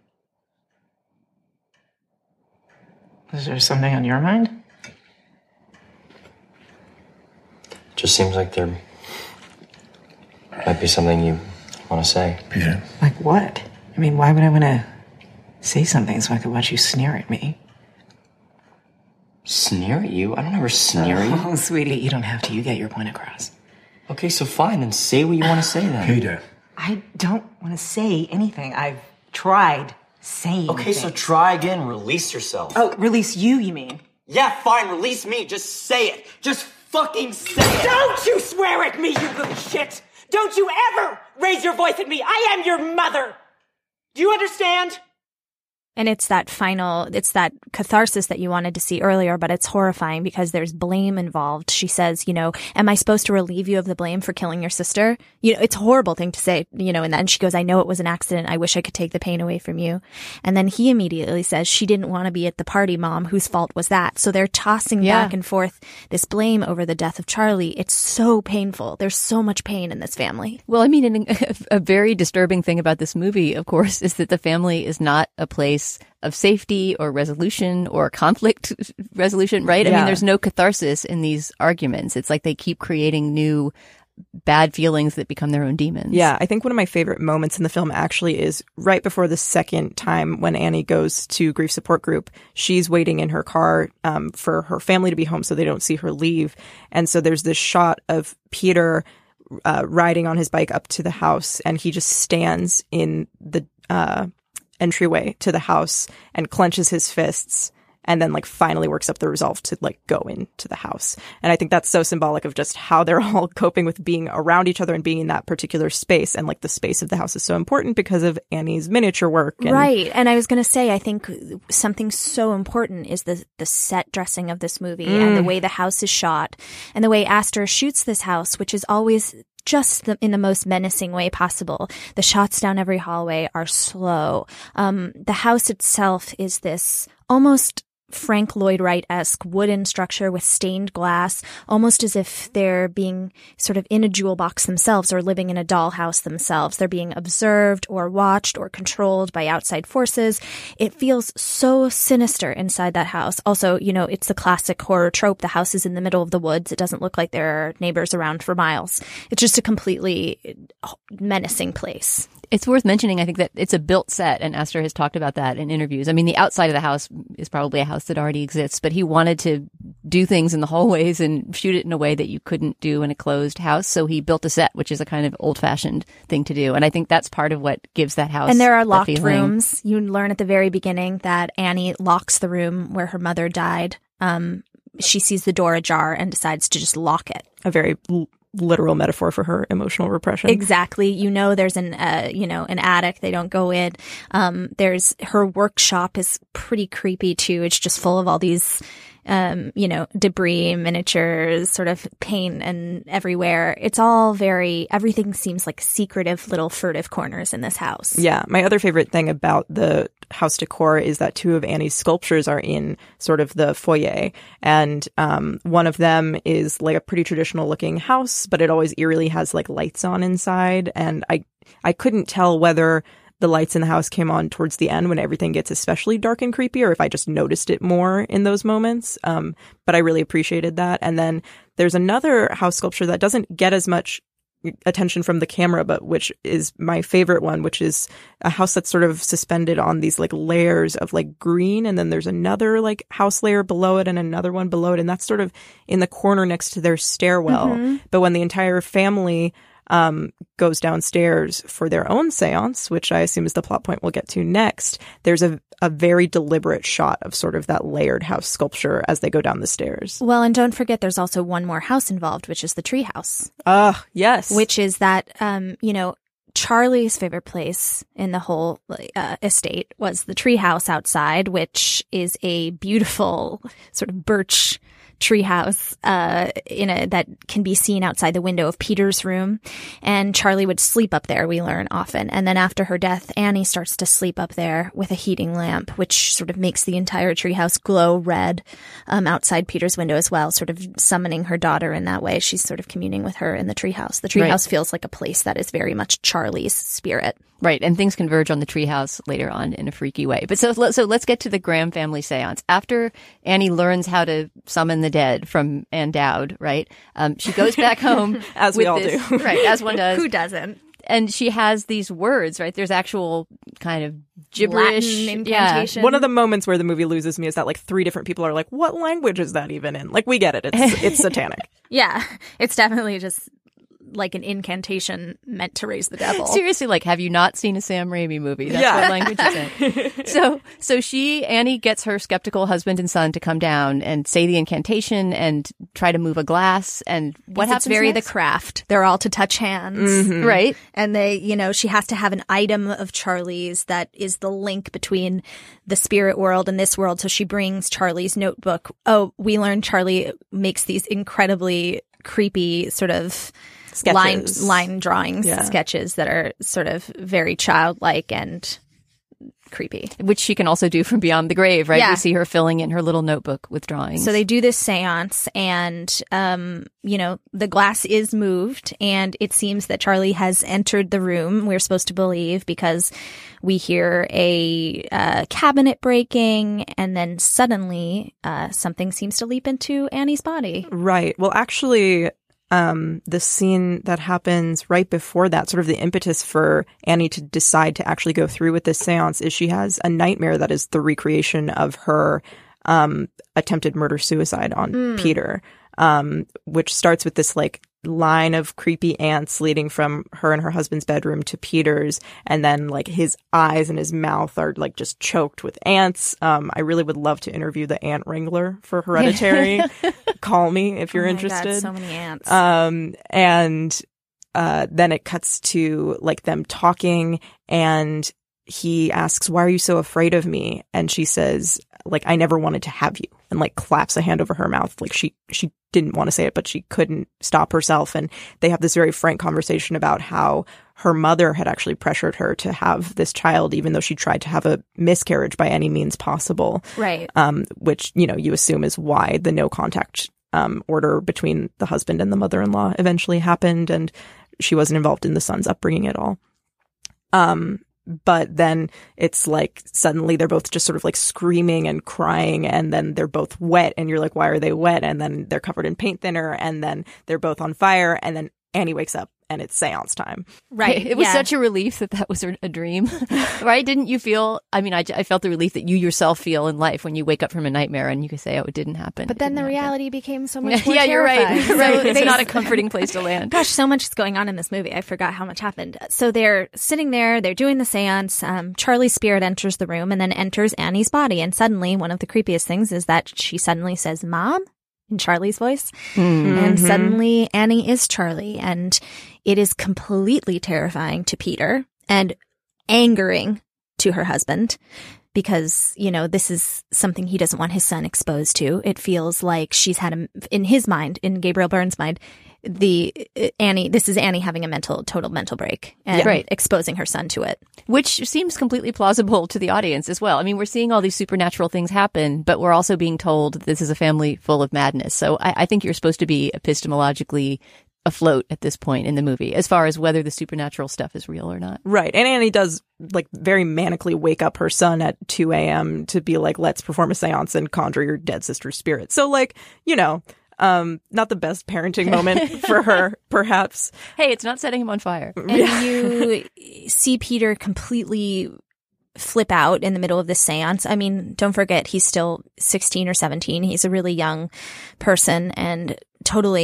Is there something on your mind? Just seems like there might be something you want to say. Peter. Like what? I mean, why would I want to say something so I could watch you sneer at me? Sneer at you? I don't ever sneer at you. Oh, sweetie, you don't have to. You get your point across. Okay, so fine, then say what you want to say then. Peter. I don't want to say anything. I've tried saying Okay, so things. try again. Release yourself. Oh, release you, you mean? Yeah, fine, release me. Just say it. Just fucking say it. Don't you swear at me, you little shit! Don't you ever raise your voice at me! I am your mother! Do you understand? And it's that final, it's that catharsis that you wanted to see earlier, but it's horrifying because there's blame involved. She says, you know, am I supposed to relieve you of the blame for killing your sister? You know, it's a horrible thing to say, you know, and then she goes, I know it was an accident. I wish I could take the pain away from you. And then he immediately says, she didn't want to be at the party, Mom. Whose fault was that? So they're tossing Yeah. back and forth this blame over the death of Charlie. It's so painful. There's so much pain in this family. Well, I mean, an, a very disturbing thing about this movie, of course, is that the family is not a place of safety or resolution or conflict resolution, right? I Yeah. mean, there's no catharsis in these arguments. It's like they keep creating new bad feelings that become their own demons. Yeah, I think one of my favorite moments in the film actually is right before the second time when Annie goes to grief support group. She's waiting in her car um, for her family to be home so they don't see her leave. And so there's this shot of Peter uh, riding on his bike up to the house, and he just stands in the uh, entryway to the house and clenches his fists and then like finally works up the resolve to like go into the house. And I think that's so symbolic of just how they're all coping with being around each other and being in that particular space. And like the space of the house is so important because of Annie's miniature work. And Right. And I was going to say, I think something so important is the the set dressing of this movie Mm. and the way the house is shot and the way Astor shoots this house, which is always just the, in the most menacing way possible. The shots down every hallway are slow. Um, the house itself is this almost Frank Lloyd Wright-esque wooden structure with stained glass, almost as if they're being sort of in a jewel box themselves or living in a dollhouse themselves. They're being observed or watched or controlled by outside forces. It feels so sinister inside that house. Also, you know, it's the classic horror trope. The house is in the middle of the woods. It doesn't look like there are neighbors around for miles. It's just a completely menacing place. It's worth mentioning, I think, that it's a built set, and Astor has talked about that in interviews. I mean, the outside of the house is probably a house that already exists, but he wanted to do things in the hallways and shoot it in a way that you couldn't do in a closed house. So he built a set, which is a kind of old-fashioned thing to do. And I think that's part of what gives that house And there are that locked feeling. rooms. You learn at the very beginning that Annie locks the room where her mother died. Um, she sees the door ajar and decides to just lock it. a very l- literal metaphor for her emotional repression. Exactly. You know, there's an, uh, you know, an attic. They don't go in. Um, there's her workshop is pretty creepy too. It's just full of all these, um, you know, debris, miniatures, sort of paint and everywhere. It's all very, everything seems like secretive little furtive corners in this house. Yeah. My other favorite thing about the house decor is that two of Annie's sculptures are in sort of the foyer. And um, one of them is like a pretty traditional looking house, but it always eerily has like lights on inside. And I, I couldn't tell whether the lights in the house came on towards the end when everything gets especially dark and creepy, or if I just noticed it more in those moments. Um, but I really appreciated that. And then there's another house sculpture that doesn't get as much attention from the camera, but which is my favorite one, which is a house that's sort of suspended on these like layers of like green. And then there's another like house layer below it and another one below it. And that's sort of in the corner next to their stairwell. Mm-hmm. But when the entire family um, goes downstairs for their own seance, which I assume is the plot point we'll get to next, there's a, a very deliberate shot of sort of that layered house sculpture as they go down the stairs. Well, and don't forget there's also one more house involved, which is the treehouse. Ah, uh, yes. Which is that, um, you know, Charlie's favorite place in the whole uh, estate was the treehouse outside, which is a beautiful sort of birch treehouse uh, in a that can be seen outside the window of Peter's room. And Charlie would sleep up there, we learn often. And then after her death, Annie starts to sleep up there with a heating lamp, which sort of makes the entire treehouse glow red um, outside Peter's window as well, sort of summoning her daughter in that way. She's sort of communing with her in the treehouse. The treehouse right. feels like a place that is very much Charlie's spirit. Right, and things converge on the treehouse later on in a freaky way. But so, so let's get to the Graham family seance. After Annie learns how to summon the dead from Ann Dowd, right? Um, she goes back home as we all this, do, right? As one does. Who doesn't? And she has these words, right? There's actual kind of gibberish Latin incantation. Yeah. One of the moments where the movie loses me is that like three different people are like, "What language is that even in?" Like, we get it; it's it's satanic. Yeah, it's definitely just like an incantation meant to raise the devil. Seriously, like, have you not seen a Sam Raimi movie? That's yeah. what language is in. So, so she, Annie gets her skeptical husband and son to come down and say the incantation and try to move a glass. And what happens It's very next? the craft. They're all to touch hands. Mm-hmm. Right. And they, you know, she has to have an item of Charlie's that is the link between the spirit world and this world. So she brings Charlie's notebook. Oh, we learn Charlie makes these incredibly creepy sort of line line drawings, yeah. sketches that are sort of very childlike and creepy. Which she can also do from beyond the grave, right? Yeah. We see her filling in her little notebook with drawings. So they do this seance and, um, you know, the glass is moved and it seems that Charlie has entered the room, we're supposed to believe, because we hear a uh, cabinet breaking and then suddenly uh, something seems to leap into Annie's body. Right. Well, actually, Um, the scene that happens right before that, sort of the impetus for Annie to decide to actually go through with this seance, is she has a nightmare that is the recreation of her um, attempted murder-suicide on Mm. Peter, um, which starts with this like line of creepy ants leading from her and her husband's bedroom to Peter's, and then like his eyes and his mouth are like just choked with ants. Um, I really would love to interview the ant wrangler for Hereditary. Call me if you're oh my interested. God, so many ants. Um, and uh, then it cuts to like them talking, and he asks, "Why are you so afraid of me?" And she says, like, "I never wanted to have you," and like claps a hand over her mouth. Like she, she didn't want to say it, but she couldn't stop herself. And they have this very frank conversation about how her mother had actually pressured her to have this child, even though she tried to have a miscarriage by any means possible. Right. Um, which, you know, you assume is why the no contact um, order between the husband and the mother-in-law eventually happened. And she wasn't involved in the son's upbringing at all. Um, But then it's like suddenly they're both just sort of like screaming and crying, and then they're both wet, and you're like, why are they wet? And then they're covered in paint thinner, and then they're both on fire, and then Annie wakes up and it's seance time. Right. It was yeah. such a relief that that was a dream, right? Didn't you feel, I mean, I, I felt the relief that you yourself feel in life when you wake up from a nightmare and you can say, oh, it didn't happen. But then the happen. reality became so much more Yeah, you're right. terrifying. right. So It's they- not a comforting place to land. Gosh, so much is going on in this movie. I forgot how much happened. So they're sitting there, they're doing the seance. Um, Charlie's spirit enters the room and then enters Annie's body. And suddenly, one of the creepiest things is that she suddenly says, "Mom?" in Charlie's voice. Mm-hmm. And suddenly Annie is Charlie. And it is completely terrifying to Peter and angering to her husband because, you know, this is something he doesn't want his son exposed to. It feels like she's had a, in his mind, in Gabriel Byrne's mind, the uh, Annie, this is Annie having a mental, total mental break and Yeah. Right. exposing her son to it. Which seems completely plausible to the audience as well. I mean, we're seeing all these supernatural things happen, but we're also being told this is a family full of madness. So I, I think you're supposed to be epistemologically afloat at this point in the movie, as far as whether the supernatural stuff is real or not. Right. And Annie does like very manically wake up her son at two a.m. to be like, let's perform a seance and conjure your dead sister's spirit. So like, you know, um, not the best parenting moment for her, perhaps. Hey, it's not setting him on fire. And you see Peter completely flip out in the middle of this seance. I mean, don't forget, he's still sixteen or seventeen. He's a really young person and totally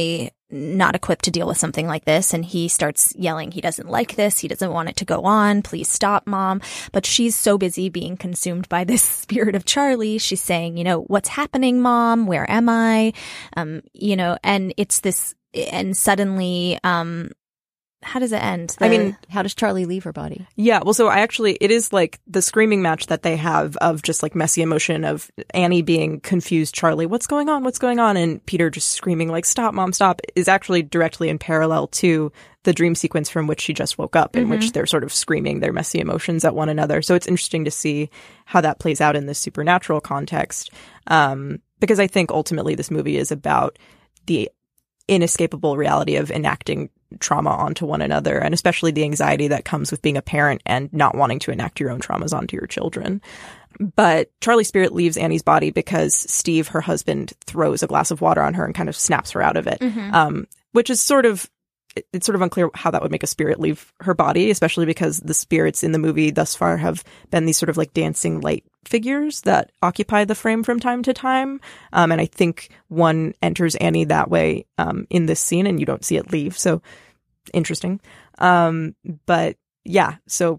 not equipped to deal with something like this. And he starts yelling, he doesn't like this. He doesn't want it to go on. Please stop, Mom. But she's so busy being consumed by this spirit of Charlie. She's saying, you know, what's happening, Mom? Where am I? Um, you know, and it's this, and suddenly, um, how does it end? The, I mean, how does Charlie leave her body? Yeah, well, so I actually, it is like the screaming match that they have of just like messy emotion of Annie being confused, Charlie, what's going on? What's going on? And Peter just screaming like, stop, Mom, stop, is actually directly in parallel to the dream sequence from which she just woke up, in mm-hmm. which they're sort of screaming their messy emotions at one another. So it's interesting to see how that plays out in this supernatural context. Um, because I think ultimately this movie is about the inescapable reality of enacting trauma onto one another, and especially the anxiety that comes with being a parent and not wanting to enact your own traumas onto your children. But Charlie's spirit leaves Annie's body because Steve, her husband, throws a glass of water on her and kind of snaps her out of it, mm-hmm. um, which is sort of, it's sort of unclear how that would make a spirit leave her body, especially because the spirits in the movie thus far have been these sort of like dancing light figures that occupy the frame from time to time. Um, and I think one enters Annie that way um, in this scene, and you don't see it leave. So interesting. Um, but yeah, so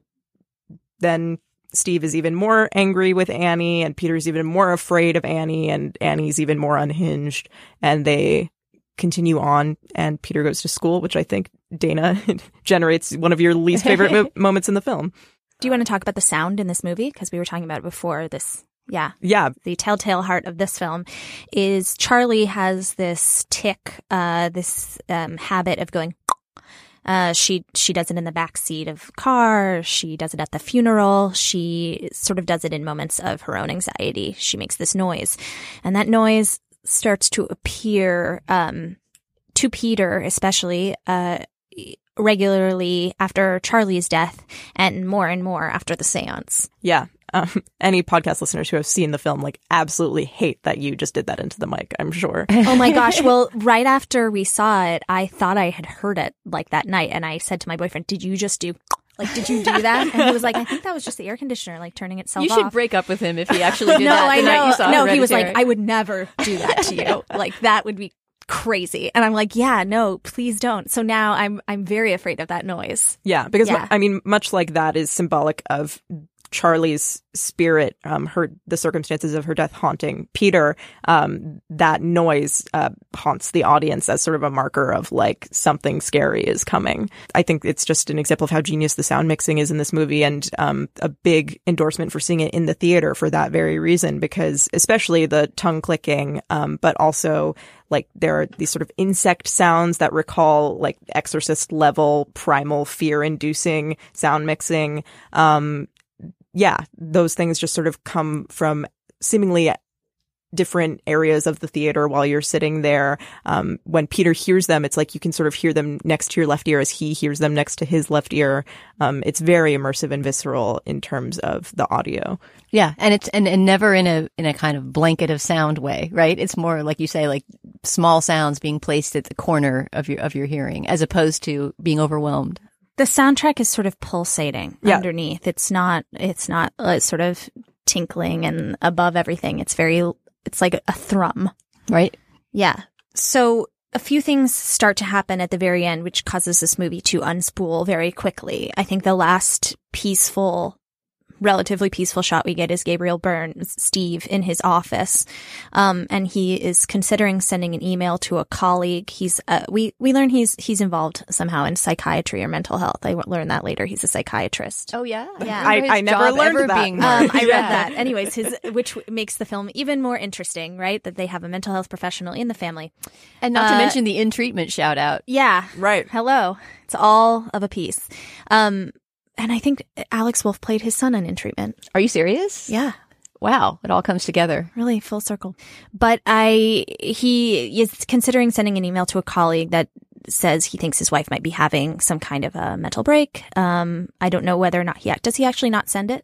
then Steve is even more angry with Annie, and Peter's even more afraid of Annie, and Annie's even more unhinged, and they continue on, and Peter goes to school, which I think, Dana, generates one of your least favorite mo- moments in the film. Do you want to talk about the sound in this movie? Because we were talking about it before this. Yeah. Yeah. The telltale heart of this film is Charlie has this tick, uh, this um, habit of going. Uh, she she does it in the back seat of car. She does it at the funeral. She sort of does it in moments of her own anxiety. She makes this noise, and that noise starts to appear um, to Peter, especially uh, regularly after Charlie's death, and more and more after the seance. Yeah. Um, any podcast listeners who have seen the film like absolutely hate that you just did that into the mic, I'm sure. Oh my gosh. Well, right after we saw it, I thought I had heard it like that night. And I said to my boyfriend, did you just do, like, did you do that? And he was like, I think that was just the air conditioner, like turning itself you off. You should break up with him if he actually did no, that the I know. night you saw No, Hereditary. He was like, I would never do that to you. Like, that would be crazy. And I'm like, yeah, no, please don't. So now I'm I'm very afraid of that noise. Yeah, because yeah. I mean, much like that is symbolic of Charlie's spirit, um, her the circumstances of her death haunting Peter. Um, that noise uh, haunts the audience as sort of a marker of like something scary is coming. I think it's just an example of how genius the sound mixing is in this movie, and um, a big endorsement for seeing it in the theater for that very reason, because especially the tongue clicking, um, but also like there are these sort of insect sounds that recall like Exorcist level primal fear inducing sound mixing. Um, yeah, those things just sort of come from seemingly different areas of the theater while you're sitting there. Um, when Peter hears them, it's like you can sort of hear them next to your left ear as he hears them next to his left ear. Um, it's very immersive and visceral in terms of the audio. Yeah, and it's and, and never in a in a kind of blanket of sound way, right? It's more like you say, like small sounds being placed at the corner of your of your hearing, as opposed to being overwhelmed. The soundtrack is sort of pulsating yeah. underneath. It's not, it's not uh, sort of tinkling and above everything. It's very, it's like a thrum. Right. Yeah. So a few things start to happen at the very end, which causes this movie to unspool very quickly. I think the last peaceful, relatively peaceful shot we get is Gabriel Byrne's Steve in his office. Um, and he is considering sending an email to a colleague. He's, uh, we, we learn he's, he's involved somehow in psychiatry or mental health. I learned that later. He's a psychiatrist. Oh, yeah? Yeah. I, I never learned that. Being um, I read yeah. that. Anyways, his, which makes the film even more interesting, right? That they have a mental health professional in the family. And not uh, to mention the in-treatment shout out. Yeah. Right. Hello. It's all of a piece. Um, And I think Alex Wolff played his son in In Treatment. Are you serious? Yeah. Wow. It all comes together. Really full circle. But I, he is considering sending an email to a colleague that says he thinks his wife might be having some kind of a mental break. Um, I don't know whether or not he, does he actually not send it?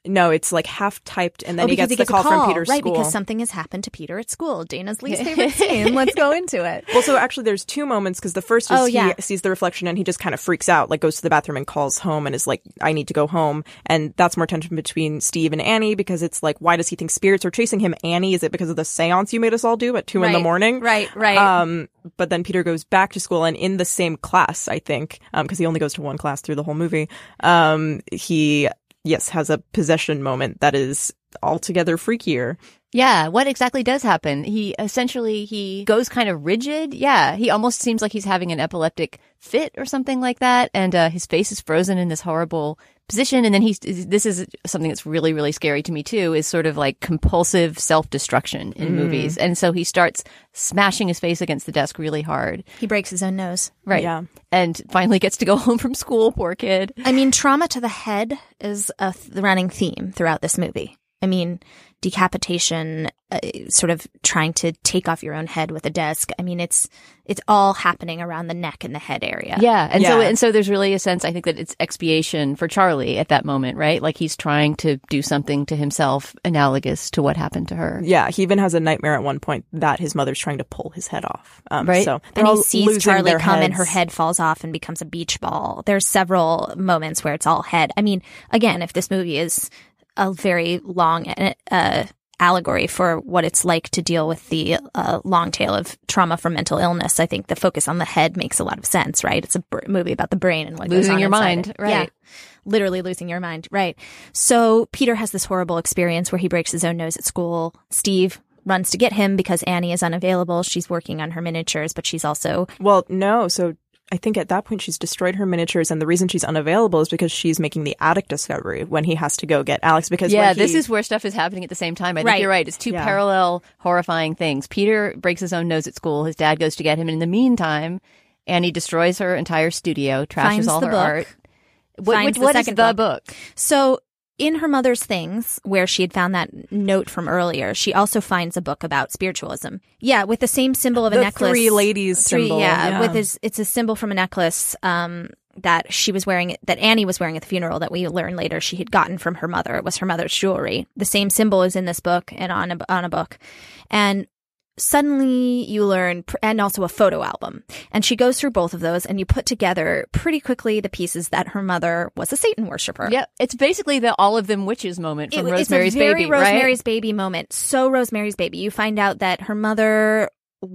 No, it's like half typed, and then oh, he gets he the gets call, a call from Peter's right, school. because something has happened to Peter at school. Dana's least favorite scene. Let's go into it. Well, so actually there's two moments, because the first is Oh, he yeah. sees the reflection and he just kind of freaks out, like goes to the bathroom and calls home and is like, I need to go home. And that's more tension between Steve and Annie, because it's like, why does he think spirits are chasing him? Annie, is it because of the seance you made us all do at two right. in the morning? Right, right. Um, but then Peter goes back to school, and in the same class, I think, um, because he only goes to one class through the whole movie, um, he, yes, has a possession moment that is altogether freakier. Yeah, what exactly does happen? He essentially, he goes kind of rigid. Yeah, he almost seems like he's having an epileptic fit or something like that. And uh, his face is frozen in this horrible position. And then he's, this is something that's really, really scary to me too, is sort of like compulsive self-destruction in Mm. movies. And so he starts smashing his face against the desk really hard. He breaks his own nose. Right. Yeah. And finally gets to go home from school, poor kid. I mean, trauma to the head is a th- running theme throughout this movie. I mean, decapitation, uh, sort of trying to take off your own head with a desk. I mean, it's it's all happening around the neck and the head area. Yeah, and so Yeah. and so there's really a sense, I think, that it's expiation for Charlie at that moment, right? Like he's trying to do something to himself analogous to what happened to her. Yeah, he even has a nightmare at one point that his mother's trying to pull his head off. Um, Right. So they're And all he sees losing Charlie their come and her heads. head falls off and becomes a beach ball. There's several moments where it's all head. I mean, again, if this movie is a very long uh, allegory for what it's like to deal with the uh, long tail of trauma from mental illness, I think the focus on the head makes a lot of sense, right? It's a br- movie about the brain and what goes Losing on your inside mind, it. right. Yeah. Literally losing your mind, right. So Peter has this horrible experience where he breaks his own nose at school. Steve runs to get him because Annie is unavailable. She's working on her miniatures, but she's also... Well, no, so I think at that point she's destroyed her miniatures, and the reason she's unavailable is because she's making the attic discovery when he has to go get Alex. Because yeah, when he, this is where stuff is happening at the same time. I think Right. you're right. It's two Yeah. parallel, horrifying things. Peter breaks his own nose at school. His dad goes to get him. And in the meantime, Annie destroys her entire studio, trashes Finds all the her book. art. What, Finds what, the what is second the book. book? So in her mother's things, where she had found that note from earlier, she also finds a book about spiritualism. Yeah, with the same symbol of a The necklace. three ladies Three- symbol, Yeah, yeah. with his, it's a symbol from a necklace um, that she was wearing, that Annie was wearing at the funeral, that we learn later she had gotten from her mother. It was her mother's jewelry. The same symbol is in this book and on a, on a book. And suddenly you learn, and also a photo album. And she goes through both of those, and you put together pretty quickly the pieces that her mother was a Satan worshiper. Yeah, it's basically the all of them witches moment from It- Rosemary's it's a very Baby, Rosemary's right? Baby moment. So Rosemary's Baby. You find out that her mother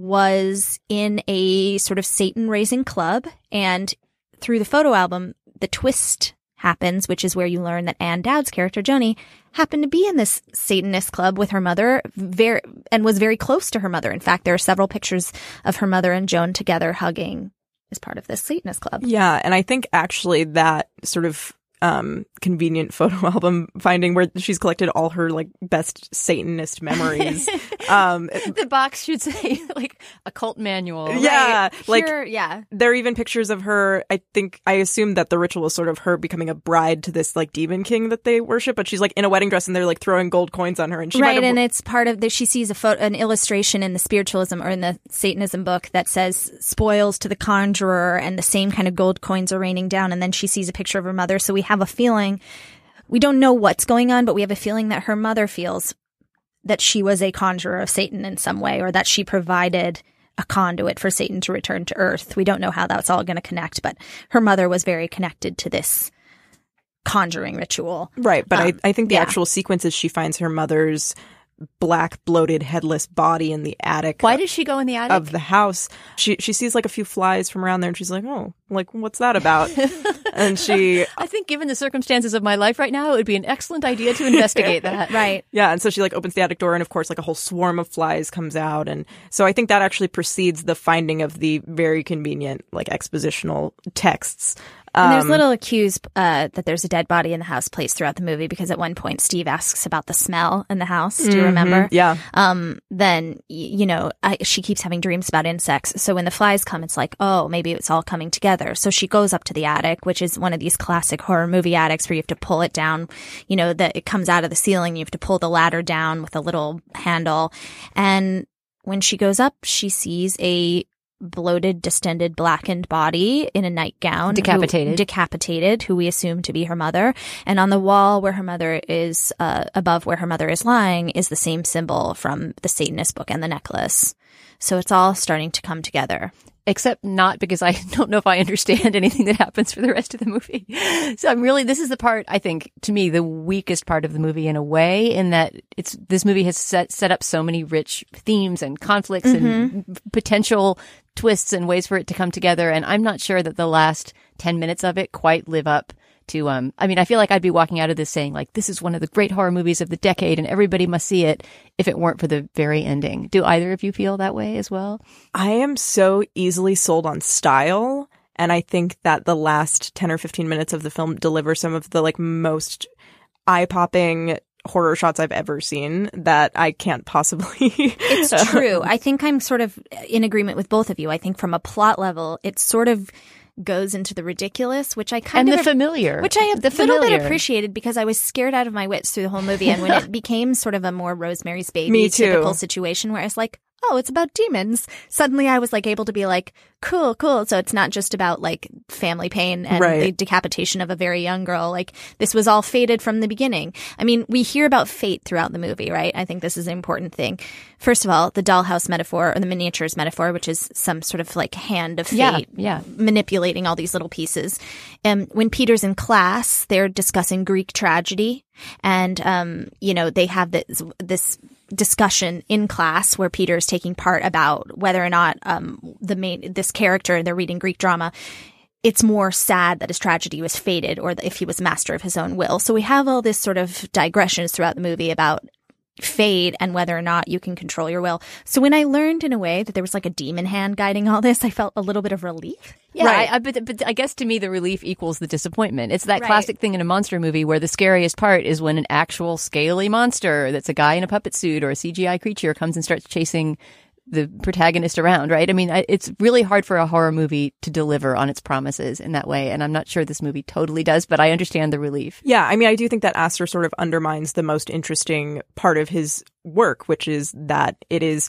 was in a sort of Satan raising club, and through the photo album, the twist happens, which is where you learn that Ann Dowd's character, Joni, happened to be in this Satanist club with her mother, very and was very close to her mother. In fact, there are several pictures of her mother and Joan together hugging as part of this Satanist club. Yeah, and I think actually that sort of um convenient photo album finding where she's collected all her like best Satanist memories. um The box should say like occult manual. Yeah, Right. like Here- yeah. there are even pictures of her. I think I assume that the ritual is sort of her becoming a bride to this like demon king that they worship, but she's like in a wedding dress and they're like throwing gold coins on her, and she might Right, have, and it's part of that. She sees a photo, an illustration in the spiritualism or in the Satanism book that says spoils to the conjurer, and the same kind of gold coins are raining down. And then she sees a picture of her mother. So we have a feeling, we don't know what's going on, but we have a feeling that her mother feels that she was a conjurer of Satan in some way, or that she provided a conduit for Satan to return to Earth. We don't know how that's all going to connect, but her mother was very connected to this conjuring ritual. right. But Um, I, I think the yeah. actual sequence is she finds her mother's black, bloated, headless body in the attic. Why does she go in the attic? Of the house. She she sees like a few flies from around there, and she's like, oh, like what's that about? And she I think given the circumstances of my life right now, it would be an excellent idea to investigate that. Right. Yeah, and so she like opens the attic door, and of course, like a whole swarm of flies comes out, and so I think that actually precedes the finding of the very convenient like expositional texts. And there's Um, little cues uh, that there's a dead body in the house placed throughout the movie, because at one point Steve asks about the smell in the house. Do you Mhm, remember? yeah. Um, then, y- you know, I, she keeps having dreams about insects. So when the flies come, it's like, oh, maybe it's all coming together. So she goes up to the attic, which is one of these classic horror movie attics where you have to pull it down. You know, that it comes out of the ceiling. You have to pull the ladder down with a little handle. And when she goes up, she sees a bloated, distended, blackened body in a nightgown. Decapitated. Who, decapitated, who we assume to be her mother. And on the wall where her mother is, uh, above where her mother is lying, is the same symbol from the Satanist book and the necklace. So it's all starting to come together. Except not, because I don't know if I understand anything that happens for the rest of the movie. So I'm really, this is the part, I think, to me, the weakest part of the movie in a way, in that it's, this movie has set, set up so many rich themes and conflicts mm-hmm. and potential twists and ways for it to come together. And I'm not sure that the last ten minutes of it quite live up to, um, I mean, I feel like I'd be walking out of this saying, like, this is one of the great horror movies of the decade and everybody must see it, if it weren't for the very ending. Do either of you feel that way as well? I am so easily sold on style. And I think that the last ten or fifteen minutes of the film deliver some of the like most eye-popping horror shots I've ever seen that I can't possibly. It's true. I think I'm sort of in agreement with both of you. I think from a plot level, it's sort of goes into the ridiculous, which I kind and of the familiar, which I a the little familiar. bit appreciated, because I was scared out of my wits through the whole movie, and when it became sort of a more Rosemary's Baby Me too. typical situation where I was like, oh, it's about demons. Suddenly I was like able to be like, cool, cool. So it's not just about like family pain and right. the decapitation of a very young girl. Like this was all fated from the beginning. I mean, we hear about fate throughout the movie, right? I think this is an important thing. First of all, the dollhouse metaphor or the miniatures metaphor, which is some sort of like hand of fate yeah, yeah. manipulating all these little pieces. And um, when Peter's in class, they're discussing Greek tragedy. And, um, you know, they have this, this discussion in class where Peter is taking part about whether or not um, the main this character, they're reading Greek drama, it's more sad that his tragedy was fated or if he was master of his own will. So we have all this sort of digressions throughout the movie about fate and whether or not you can control your will. So when I learned in a way that there was like a demon hand guiding all this, I felt a little bit of relief. Yeah, right. I, I, but, but I guess to me the relief equals the disappointment. It's that Right. classic thing in a monster movie where the scariest part is when an actual scaly monster that's a guy in a puppet suit or a C G I creature comes and starts chasing the protagonist around, right? I mean, I, it's really hard for a horror movie to deliver on its promises in that way, and I'm not sure this movie totally does, but I understand the relief. Yeah, I mean, I do think that Aster sort of undermines the most interesting part of his work, which is that it is,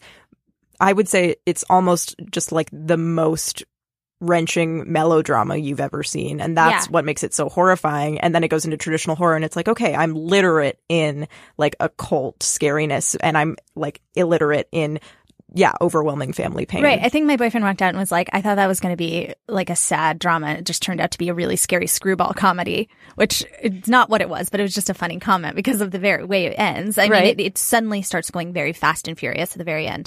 I would say it's almost just like the most wrenching melodrama you've ever seen, and that's Yeah. what makes it so horrifying. And then it goes into traditional horror and it's like, okay, I'm literate in like occult scariness, and I'm like illiterate in yeah, overwhelming family pain. Right. I think my boyfriend walked out and was like, I thought that was going to be like a sad drama. And it just turned out to be a really scary screwball comedy, which it's not what it was, but it was just a funny comment because of the very way it ends. I Right. mean, it, it suddenly starts going very fast and furious at the very end.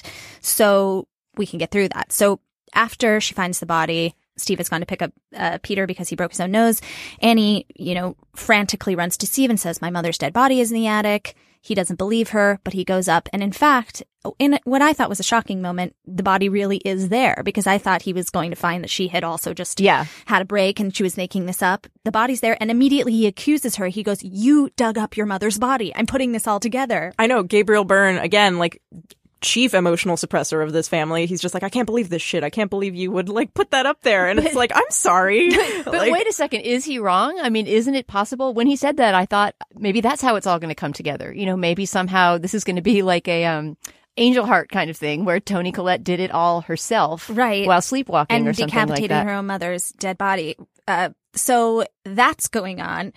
So we can get through that. So after she finds the body, Steve has gone to pick up uh, Peter because he broke his own nose. Annie, you know, frantically runs to Steve and says, my mother's dead body is in the attic. He doesn't believe her, but he goes up. And in fact, in what I thought was a shocking moment, the body really is there, because I thought he was going to find that she had also just Yeah. had a break and she was making this up. The body's there. And immediately he accuses her. He goes, you dug up your mother's body. I'm putting this all together. I know, Gabriel Byrne, again, like chief emotional suppressor of this family. He's just like, I can't believe this shit. I can't believe you would like put that up there. And it's like, I'm sorry. But Like, wait a second, is he wrong? I mean, isn't it possible? When he said that, I thought maybe that's how it's all going to come together. You know, maybe somehow this is going to be like a um, Angel Heart kind of thing where Toni Collette did it all herself, Right. while sleepwalking And or something like decapitating that. her own mother's dead body. Uh, so that's going on.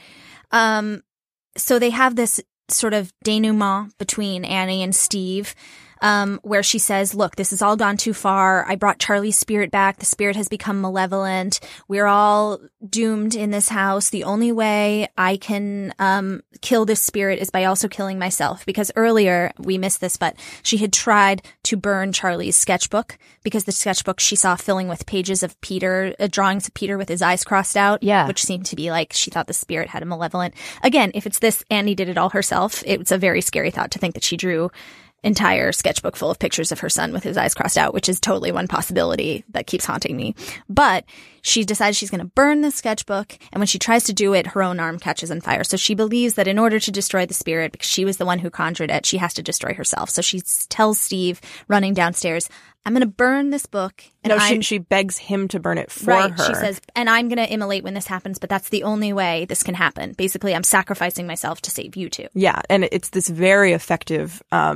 Um, so they have this sort of denouement between Annie and Steve, um, where she says, look, this has all gone too far. I brought Charlie's spirit back. The spirit has become malevolent. We're all doomed in this house. The only way I can um, kill this spirit is by also killing myself. Because earlier, we missed this, but she had tried to burn Charlie's sketchbook, because the sketchbook she saw filling with pages of Peter, uh, drawings of Peter with his eyes crossed out, Yeah. which seemed to be like she thought the spirit had a malevolent. Again, if it's this, Annie did it all herself, it's a very scary thought to think that she drew entire sketchbook full of pictures of her son with his eyes crossed out, which is totally one possibility that keeps haunting me. But she decides she's going to burn the sketchbook, and when she tries to do it, her own arm catches on fire. So she believes that in order to destroy the spirit, because she was the one who conjured it, she has to destroy herself. So she s- tells Steve, running downstairs, I'm going to burn this book. And no, I'm she, she begs him to burn it for Right. her. She says, and I'm going to immolate when this happens, but that's the only way this can happen. Basically, I'm sacrificing myself to save you two. Yeah, and it's this very effective um,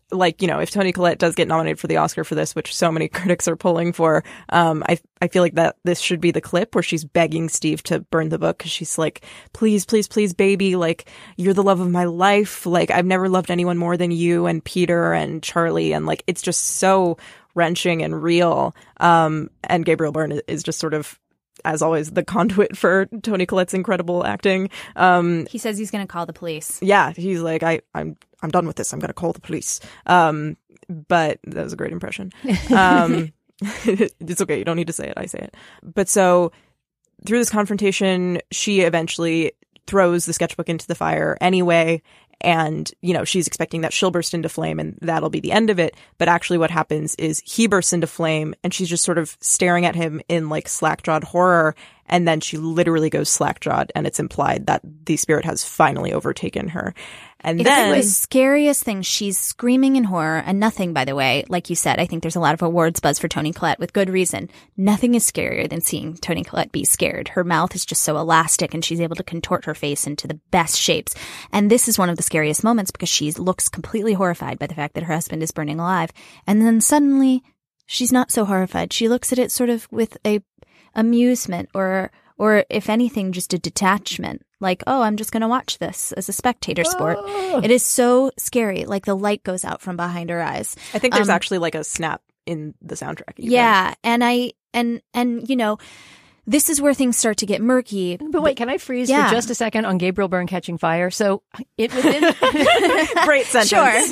like, you know, if Toni Collette does get nominated for the Oscar for this, which so many critics are pulling for, um, I I feel like that this should be the clip where she's begging Steve to burn the book because she's like, please, please, please, baby, like, you're the love of my life. Like, I've never loved anyone more than you and Peter and Charlie. And like, it's just so wrenching and real. Um, and Gabriel Byrne is just sort of, as always, the conduit for Toni Collette's incredible acting. Um, he says he's going to call the police. Yeah, he's like, I, I'm, I'm done with this. I'm going to call the police. Um, but that was a great impression. Um, it's okay. You don't need to say it. I say it. But so through this confrontation, she eventually throws the sketchbook into the fire anyway. And, you know, she's expecting that she'll burst into flame and that'll be the end of it. But actually what happens is he bursts into flame and she's just sort of staring at him in like slack-jawed horror. And then she literally goes slack-jawed and it's implied that the spirit has finally overtaken her. And it's then the scariest thing. She's screaming in horror, and nothing, by the way, like you said, I think there's a lot of awards buzz for Toni Collette with good reason. Nothing is scarier than seeing Toni Collette be scared. Her mouth is just so elastic and she's able to contort her face into the best shapes. And this is one of the scariest moments because she looks completely horrified by the fact that her husband is burning alive. And then suddenly she's not so horrified. She looks at it sort of with a amusement or, or if anything, just a detachment. Like, oh, I'm just going to watch this as a spectator sport. Oh. It is so scary. Like the light goes out from behind her eyes. I think there's um, actually like a snap in the soundtrack. Even. Yeah. And I, and, and, you know, this is where things start to get murky. But wait, can I freeze yeah. for just a second on Gabriel Byrne catching fire? So it within great sentence.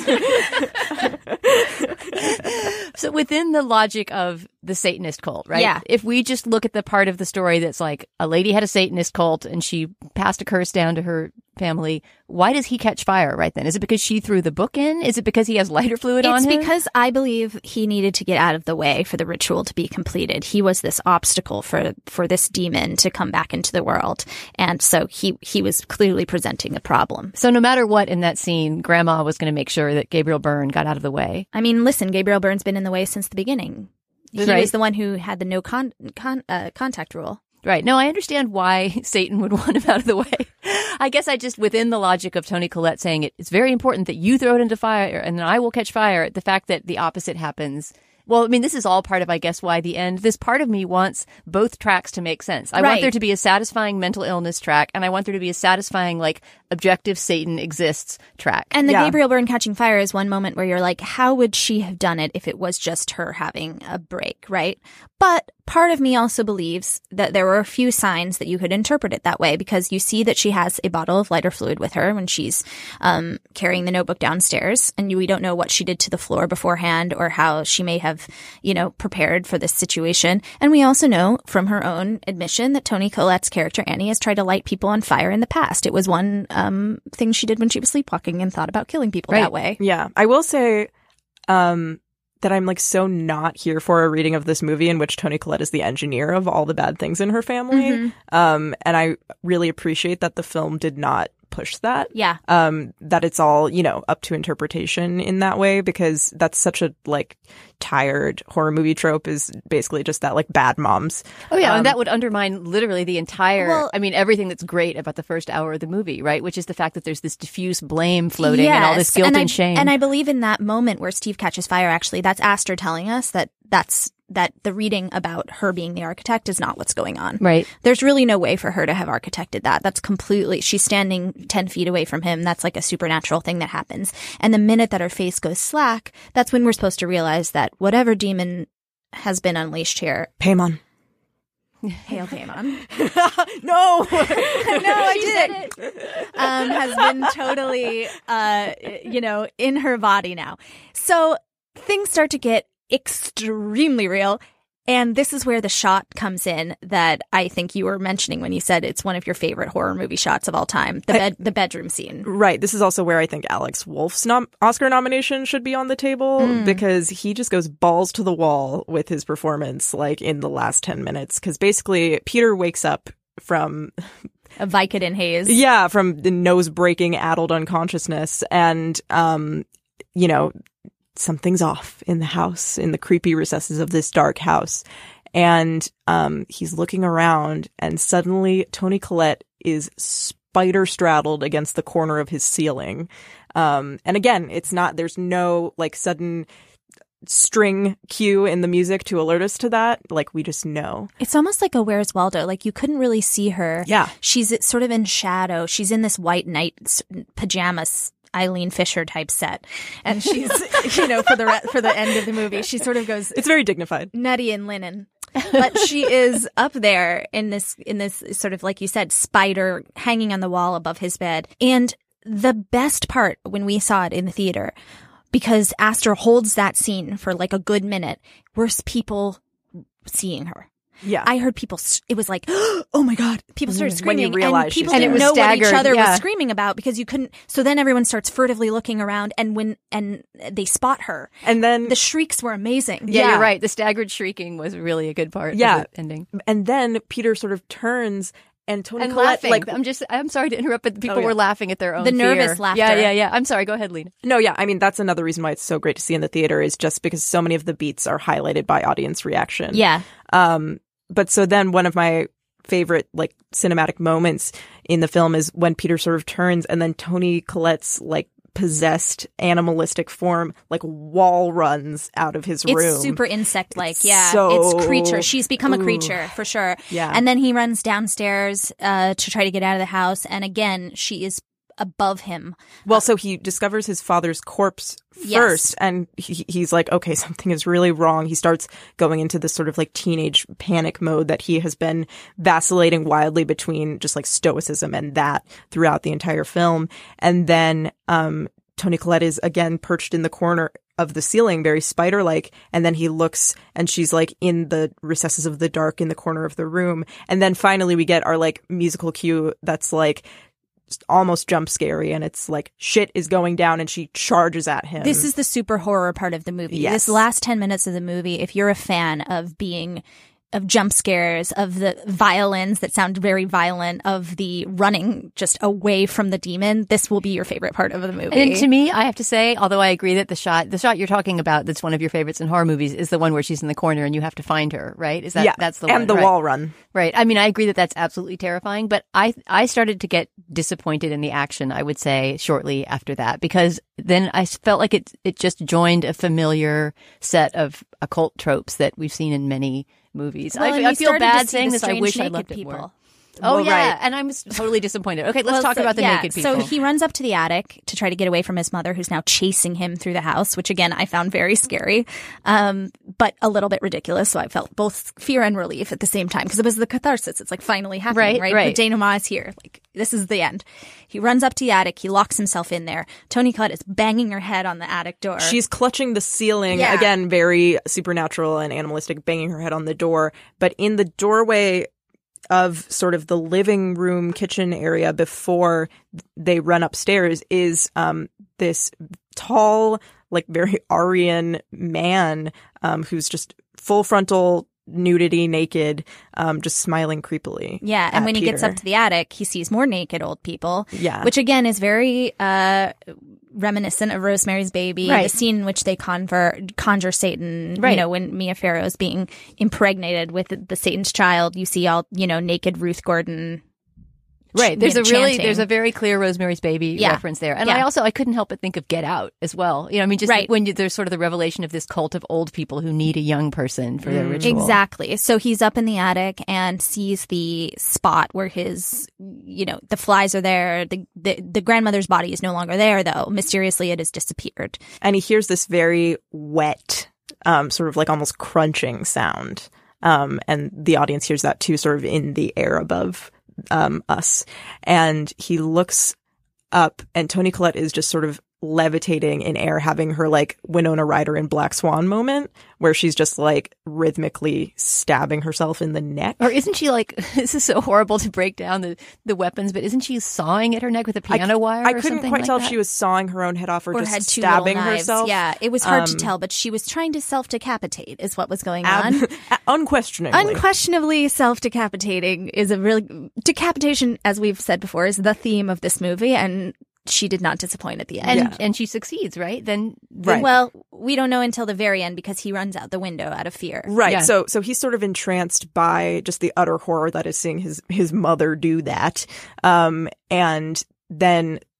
Sure. So within the logic of the Satanist cult, right? Yeah. If we just look at the part of the story that's like a lady had a Satanist cult and she passed a curse down to her family, why does he catch fire right then? Is it because she threw the book in? Is it because he has lighter fluid it's on him? It's because I believe he needed to get out of the way for the ritual to be completed. He was this obstacle for for this demon to come back into the world. And so he, he was clearly presenting a problem. So no matter what in that scene, Grandma was going to make sure that Gabriel Byrne got out of the way. I mean, listen, Gabriel Byrne's been in the way since the beginning. He right. was the one who had the no con, con uh, contact rule. Right. No, I understand why Satan would want him out of the way. I guess I just, within the logic of Toni Collette saying it, it's very important that you throw it into fire and then I will catch fire, the fact that the opposite happens. Well, I mean, this is all part of, I guess, why the end. This part of me wants both tracks to make sense. I right. want there to be a satisfying mental illness track, and I want there to be a satisfying, like, objective Satan exists track. And the yeah. Gabriel Byrne catching fire is one moment where you're like, how would she have done it if it was just her having a break, right? But part of me also believes that there were a few signs that you could interpret it that way, because you see that she has a bottle of lighter fluid with her when she's um, carrying the notebook downstairs, and we don't know what she did to the floor beforehand or how she may have, you know, prepared for this situation. And we also know from her own admission that Toni Collette's character Annie has tried to light people on fire in the past. It was one um, thing she did when she was sleepwalking and thought about killing people right. that way. Yeah, I will say um, that I'm like so not here for a reading of this movie in which Toni Collette is the engineer of all the bad things in her family. Mm-hmm. Um, and I really appreciate that the film did not push that. Yeah. Um, that it's all, you know, up to interpretation in that way, because that's such a like tired horror movie trope, is basically just that like bad moms. Oh yeah, um, and that would undermine literally the entire, well, I mean, everything that's great about the first hour of the movie, right? Which is the fact that there's this diffuse blame floating yes. and all this guilt and, and I, shame. And I believe in that moment where Steve catches fire, actually, that's Aster telling us that that's that the reading about her being the architect is not what's going on. Right. There's really no way for her to have architected that. That's completely, she's standing ten feet away from him. That's like a supernatural thing that happens. And the minute that her face goes slack, that's when we're supposed to realize that whatever demon has been unleashed here. Paimon. Hail Paimon. No! No, I didn't. Um, has been totally, uh, you know, in her body now. So things start to get extremely real. And this is where the shot comes in that I think you were mentioning when you said it's one of your favorite horror movie shots of all time, the bed, I, the bedroom scene. Right. This is also where I think Alex Wolff's nom- Oscar nomination should be on the table, mm. because he just goes balls to the wall with his performance, like in the last ten minutes. Because basically Peter wakes up from a Vicodin haze. Yeah, from the nose-breaking addled unconsciousness. And, um, you know, something's off in the house, in the creepy recesses of this dark house. And um, he's looking around, and suddenly Toni Collette is spider-straddled against the corner of his ceiling. Um, and again, it's not, there's no like sudden string cue in the music to alert us to that. Like, we just know. It's almost like a Where's Waldo. Like, you couldn't really see her. Yeah. She's sort of in shadow. She's in this white night pajamas, Eileen Fisher type set. And she's, you know, for the re- for the end of the movie, she sort of goes. It's very dignified. Nutty in linen. But she is up there in this, in this sort of, like you said, spider hanging on the wall above his bed. And the best part when we saw it in the theater, because Astor holds that scene for like a good minute, were people seeing her. Yeah. I heard people, it was like, oh my God, people started When you screaming. realize and she's people there. didn't And it know was what each staggered, other yeah. was screaming about because you couldn't. So then everyone starts furtively looking around, and when, and they spot her. And then the shrieks were amazing. Yeah, Yeah. you're right. The staggered shrieking was really a good part Yeah. of the ending. And then Peter sort of turns and Tony And Collette, laughing. like, I'm just, I'm sorry to interrupt, but people Oh, yeah. were laughing at their own The nervous fear. laughter. Yeah, yeah, yeah. I'm sorry. Go ahead, Lena. no, yeah. I mean, that's another reason why it's so great to see in the theater, is just because so many of the beats are highlighted by audience reaction. Yeah. Um, but so then one of my favorite like cinematic moments in the film is when Peter sort of turns and then Tony Collette's like possessed animalistic form like wall runs out of his It's room. super insect-like. It's Yeah. so- It's creature. She's become a Ooh. creature for sure. Yeah. And then he runs downstairs uh, to try to get out of the house. And again, she is above him. Well, so he discovers his father's corpse first, Yes. and he, he's like, okay, something is really wrong. He starts going into this sort of like teenage panic mode that he has been vacillating wildly between just like stoicism and that throughout the entire film. And then um, Toni Collette is again perched in the corner of the ceiling, very spider-like, and then he looks and she's like in the recesses of the dark in the corner of the room. And then finally we get our like musical cue that's like almost jump scary, and it's like shit is going down and she charges at him. This is the super horror part of the movie. Yes. This last ten minutes of the movie, if you're a fan of being of jump scares, of the violins that sound very violent, of the running just away from the demon, this will be your favorite part of the movie. And to me, I have to say, although I agree that the shot, the shot you're talking about, that's one of your favorites in horror movies, is the one where she's in the corner and you have to find her, right? Is that yeah, that's the and one, the right? wall run. Right. I mean, I agree that that's absolutely terrifying, but I I started to get disappointed in the action, I would say, shortly after that, because then I felt like it it just joined a familiar set of occult tropes that we've seen in many movies. Well, I, and I we feel started to bad see saying the this. I strange wish I naked loved it people. more. Oh, Well, yeah. right. And I'm totally disappointed. Okay, let's Well, talk so- about the yeah, naked people. So he runs up to the attic to try to get away from his mother, who's now chasing him through the house, which again I found very scary, um, but a little bit ridiculous. So I felt both fear and relief at the same time because it was the catharsis. It's like finally happening, Right, right? right. The denouement is here. Like this is the end. He runs up to the attic. He locks himself in there. Toni Collette is banging her head on the attic door. She's clutching the ceiling, Yeah. again, very supernatural and animalistic, banging her head on the door. But in the doorway of sort of the living room kitchen area before they run upstairs is um, this tall, like very Aryan man um, who's just full frontal nudity, naked, um, just smiling creepily. Yeah, and at when he gets Peter. up to the attic, he sees more naked old people. Yeah. Which again is very uh, reminiscent of Rosemary's Baby, Right. the scene in which they convert, conjure Satan. You Right. know, when Mia Farrow is being impregnated with the, the Satan's child, you see all, you know, naked Ruth Gordon. Right. There's you a know, really, chanting. there's a very clear Rosemary's Baby Yeah. reference there. And Yeah. I also, I couldn't help but think of Get Out as well. You know, I mean, just Right. when you, there's sort of the revelation of this cult of old people who need a young person for their ritual. Exactly. So he's up in the attic and sees the spot where his, you know, the flies are there. The, the, the grandmother's body is no longer there, though. Mysteriously, it has disappeared. And he hears this very wet, um, sort of like almost crunching sound. Um, and the audience hears that too, sort of in the air above um, us. And he looks up, and Toni Collette is just sort of levitating in air, having her like Winona Ryder in Black Swan moment, where she's just like rhythmically stabbing herself in the neck. Or isn't she like, this is so horrible to break down the, the weapons, but isn't she sawing at her neck with a piano I, wire I or couldn't something quite like tell that? if she was sawing her own head off or, Or just had two stabbing little knives. herself. Yeah, it was hard to Um, tell, but she was trying to self-decapitate is what was going Ab- on. unquestionably. Unquestionably self-decapitating is a really... Decapitation, as we've said before, is the theme of this movie, and she did not disappoint at the end. And, Yeah. and she succeeds, right? Then, Right. Well, we don't know until the very end because he runs out the window out of fear. Right. Yeah. So so he's sort of entranced by just the utter horror that is seeing his his mother do that. Um and then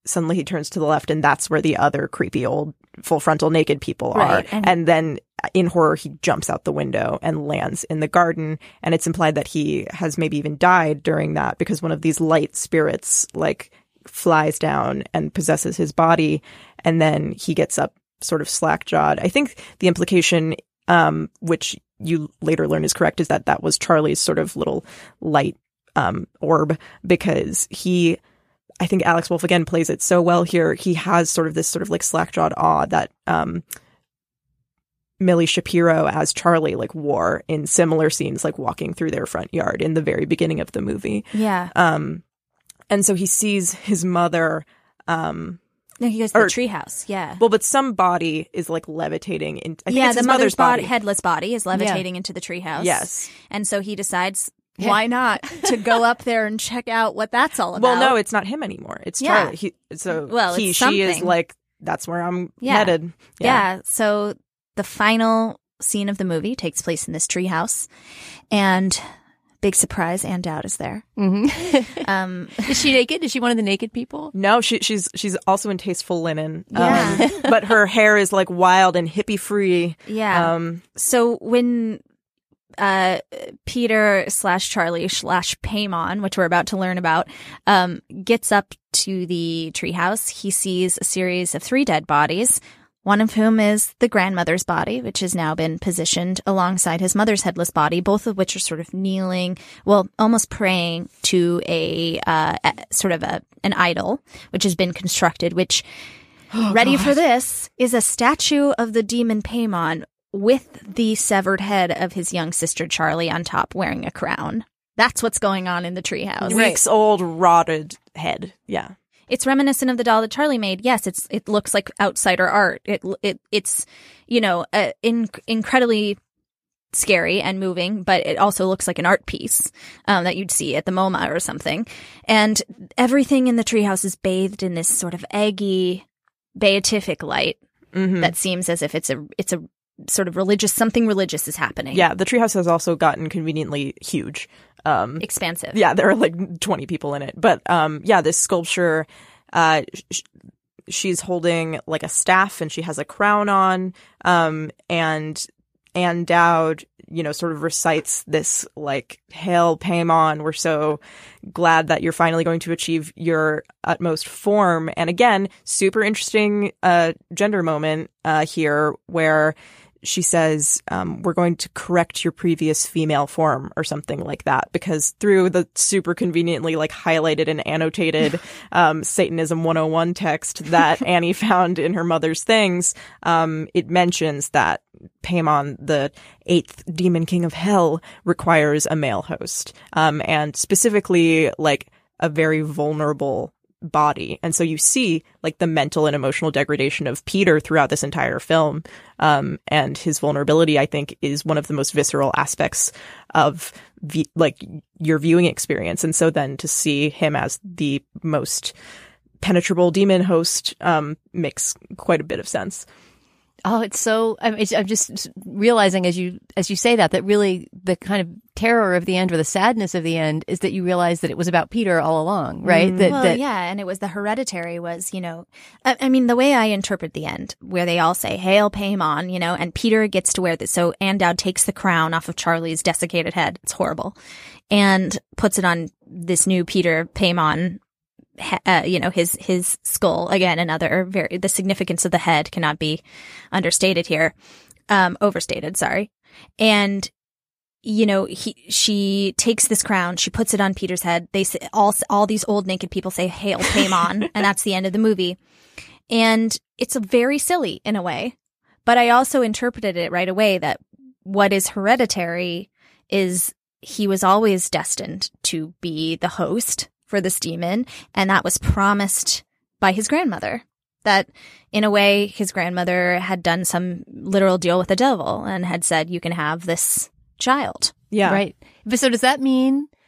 suddenly he turns to the left, and that's where the other creepy old full frontal naked people are. Right, and, and then in horror, he jumps out the window and lands in the garden. And it's implied that he has maybe even died during that because one of these light spirits like flies down and possesses his body. And then he gets up sort of slack jawed. I think the implication, um, which you later learn is correct, is that that was Charlie's sort of little light um, orb, because he, I think Alex Wolff again plays it so well here. He has sort of this sort of like slack jawed awe that, um, Millie Shapiro as Charlie like wore in similar scenes, like walking through their front yard in the very beginning of the movie. Yeah. Um, and so he sees his mother. Um, no, he goes to or, the treehouse. Yeah. Well, but some body is like levitating. In, I think yeah, it's the his mother's, mother's body. body, headless body, is levitating yeah. into the treehouse. Yes. And so he decides, why not, to go up there and check out what that's all about. Well, no, it's not him anymore. It's yeah. Charlie. He, so well, he, it's she is something. like, that's where I'm yeah. headed. Yeah. yeah. So the final scene of the movie takes place in this treehouse, and big surprise, Ann Dowd is there. Mm-hmm. um, is she naked? Is she one of the naked people? No, she, she's she's also in tasteful linen. Yeah. Um, but her hair is like wild and hippie free. Yeah. Um, so when uh, Peter slash Charlie slash Paimon, which we're about to learn about, um, gets up to the treehouse, he sees a series of three dead bodies. One of whom is the grandmother's body, which has now been positioned alongside his mother's headless body, both of which are sort of kneeling, well, almost praying to a, uh, a sort of a an idol, which has been constructed, which, oh, ready God. for this, is a statue of the demon Paimon with the severed head of his young sister Charlie on top, wearing a crown. That's what's going on in the treehouse. Weeks old, rotted head. Yeah. It's reminiscent of the doll that Charlie made. Yes, it's it looks like outsider art. It it it's you know uh, in, incredibly scary and moving, but it also looks like an art piece um, that you'd see at the MoMA or something. And everything in the treehouse is bathed in this sort of eggy, beatific light mm-hmm. that seems as if it's a it's a sort of religious something religious is happening. Yeah, the treehouse has also gotten conveniently huge. Um, Expansive. Yeah, there are like twenty people in it. But um, yeah, this sculpture, uh, sh- she's holding like a staff and she has a crown on. Um, and Ann Dowd, you know, sort of recites this like, "Hail Paimon, we're so glad that you're finally going to achieve your utmost form." And again, super interesting uh, gender moment uh, here where she says, um, "We're going to correct your previous female form," or something like that, because through the super conveniently like highlighted and annotated um, Satanism one oh one text that Annie found in her mother's things, um, it mentions that Paimon, the eighth demon king of hell, requires a male host, um, and specifically like a very vulnerable body. And so you see like the mental and emotional degradation of Peter throughout this entire film. Um, and his vulnerability, I think, is one of the most visceral aspects of v- like your viewing experience. And so then to see him as the most penetrable demon host um, makes quite a bit of sense. Oh, it's so, I'm, it's, I'm just realizing as you, as you say that, that really the kind of terror of the end or the sadness of the end is that you realize that it was about Peter all along, right? Mm. That, well, that, yeah. And it was the hereditary was, you know, I, I mean, the way I interpret the end where they all say, "Hail Paimon," you know, and Peter gets to wear this. So Ann Dowd takes the crown off of Charlie's desiccated head. It's horrible. And puts it on this new Peter Paimon. Uh, you know, his, his skull, again, another very, the significance of the head cannot be understated here, um, overstated, sorry. And, you know, he, she takes this crown, she puts it on Peter's head. They say, all, all these old naked people say, "Hail Paimon," and that's the end of the movie. And it's very silly in a way, but I also interpreted it right away that what is hereditary is he was always destined to be the host for this demon, and that was promised by his grandmother. That, in a way, his grandmother had done some literal deal with the devil and had said, "You can have this child." Yeah. Right. But so does that mean,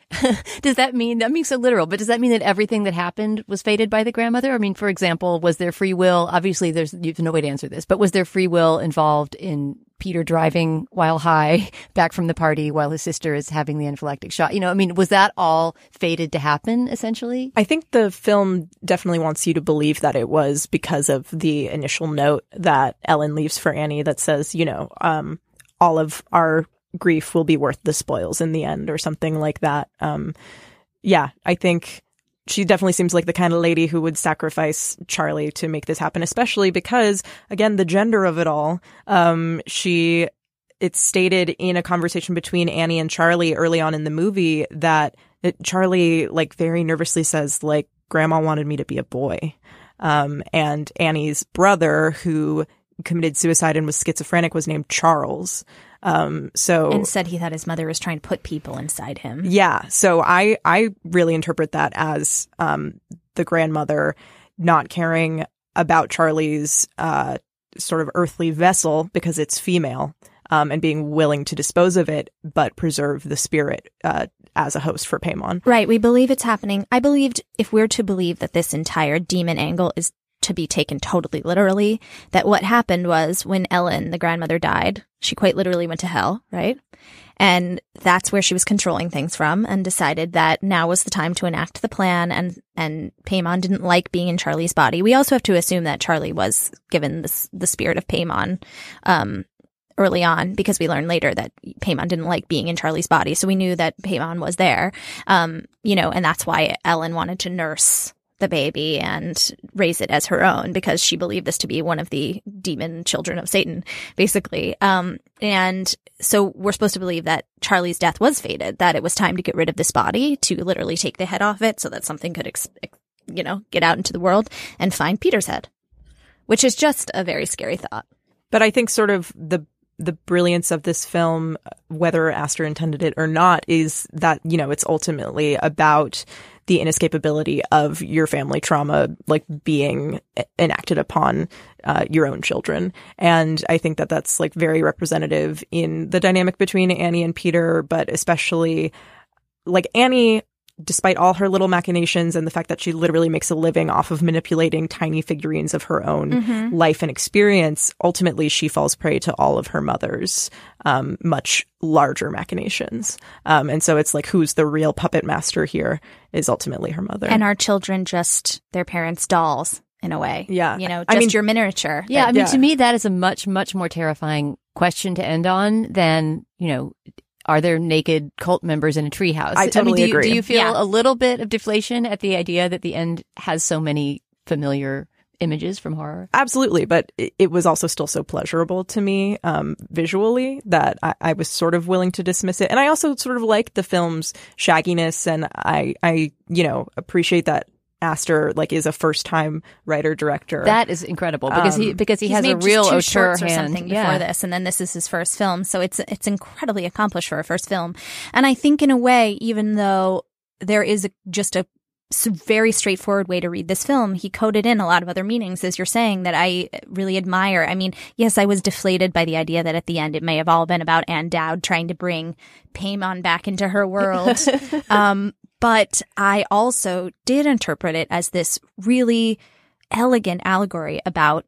Does that mean, that means so literal, but does that mean that everything that happened was fated by the grandmother? I mean, for example, was there free will? Obviously, there's, you have no way to answer this, but was there free will involved in Peter driving while high back from the party while his sister is having the anaphylactic shock? You know, I mean, was that all fated to happen, essentially? I think the film definitely wants you to believe that it was because of the initial note that Ellen leaves for Annie that says, you know, um, all of our grief will be worth the spoils in the end, or something like that. Um, yeah, I think she definitely seems like the kind of lady who would sacrifice Charlie to make this happen, especially because, again, the gender of it all. Um, she, it's stated in a conversation between Annie and Charlie early on in the movie that it, Charlie, like, very nervously says, like, Grandma wanted me to be a boy. Um, and Annie's brother, who committed suicide and was schizophrenic, was named Charles. Um, so and said he thought his mother was trying to put people inside him. Yeah. So I, I really interpret that as, um, the grandmother not caring about Charlie's, uh, sort of earthly vessel because it's female, um, and being willing to dispose of it, but preserve the spirit, uh, as a host for Paimon. Right. We believe it's happening. I believed, if we're to believe that this entire demon angle is to be taken totally literally, that what happened was when Ellen, the grandmother, died, she quite literally went to hell, right? And that's where she was controlling things from, and decided that now was the time to enact the plan, and, and Paimon didn't like being in Charlie's body. We also have to assume that Charlie was given this, the spirit of Paimon, um, early on, because we learned later that Paimon didn't like being in Charlie's body. So we knew that Paimon was there, um, you know, and that's why Ellen wanted to nurse the baby and raise it as her own, because she believed this to be one of the demon children of Satan, basically. Um, and so we're supposed to believe that Charlie's death was fated, that it was time to get rid of this body, to literally take the head off it so that something could, ex- you know, get out into the world and find Peter's head, which is just a very scary thought. But I think sort of the the brilliance of this film, whether Aster intended it or not, is that, you know, it's ultimately about the inescapability of your family trauma, like, being enacted upon uh, your own children. And I think that that's, like, very representative in the dynamic between Annie and Peter, but especially, like, Annie, despite all her little machinations and the fact that she literally makes a living off of manipulating tiny figurines of her own mm-hmm. life and experience, ultimately she falls prey to all of her mother's um, much larger machinations. Um, and so it's like, who's the real puppet master here is ultimately her mother. And our children just their parents' dolls, in a way. Yeah. You know, just I mean, your miniature. Yeah. That, I mean, yeah. to me, that is a much, much more terrifying question to end on than, you know, are there naked cult members in a treehouse? I totally I mean, do you, agree. Do you feel Yeah. a little bit of deflation at the idea that the end has so many familiar images from horror? Absolutely. But it, it was also still so pleasurable to me um, visually that I, I was sort of willing to dismiss it. And I also sort of like the film's shagginess. And I, I, you know, appreciate that Aster, like, is a first-time writer-director. That is incredible because Um, he because he He's has made a real just two auteur shorts or hand. something yeah. before this, and then this is his first film. So it's it's incredibly accomplished for a first film. And I think, in a way, even though there is a, just a very straightforward way to read this film, he coded in a lot of other meanings, as you're saying, that I really admire. I mean, yes, I was deflated by the idea that at the end it may have all been about Anne Dowd trying to bring Paimon back into her world. um, But I also did interpret it as this really elegant allegory about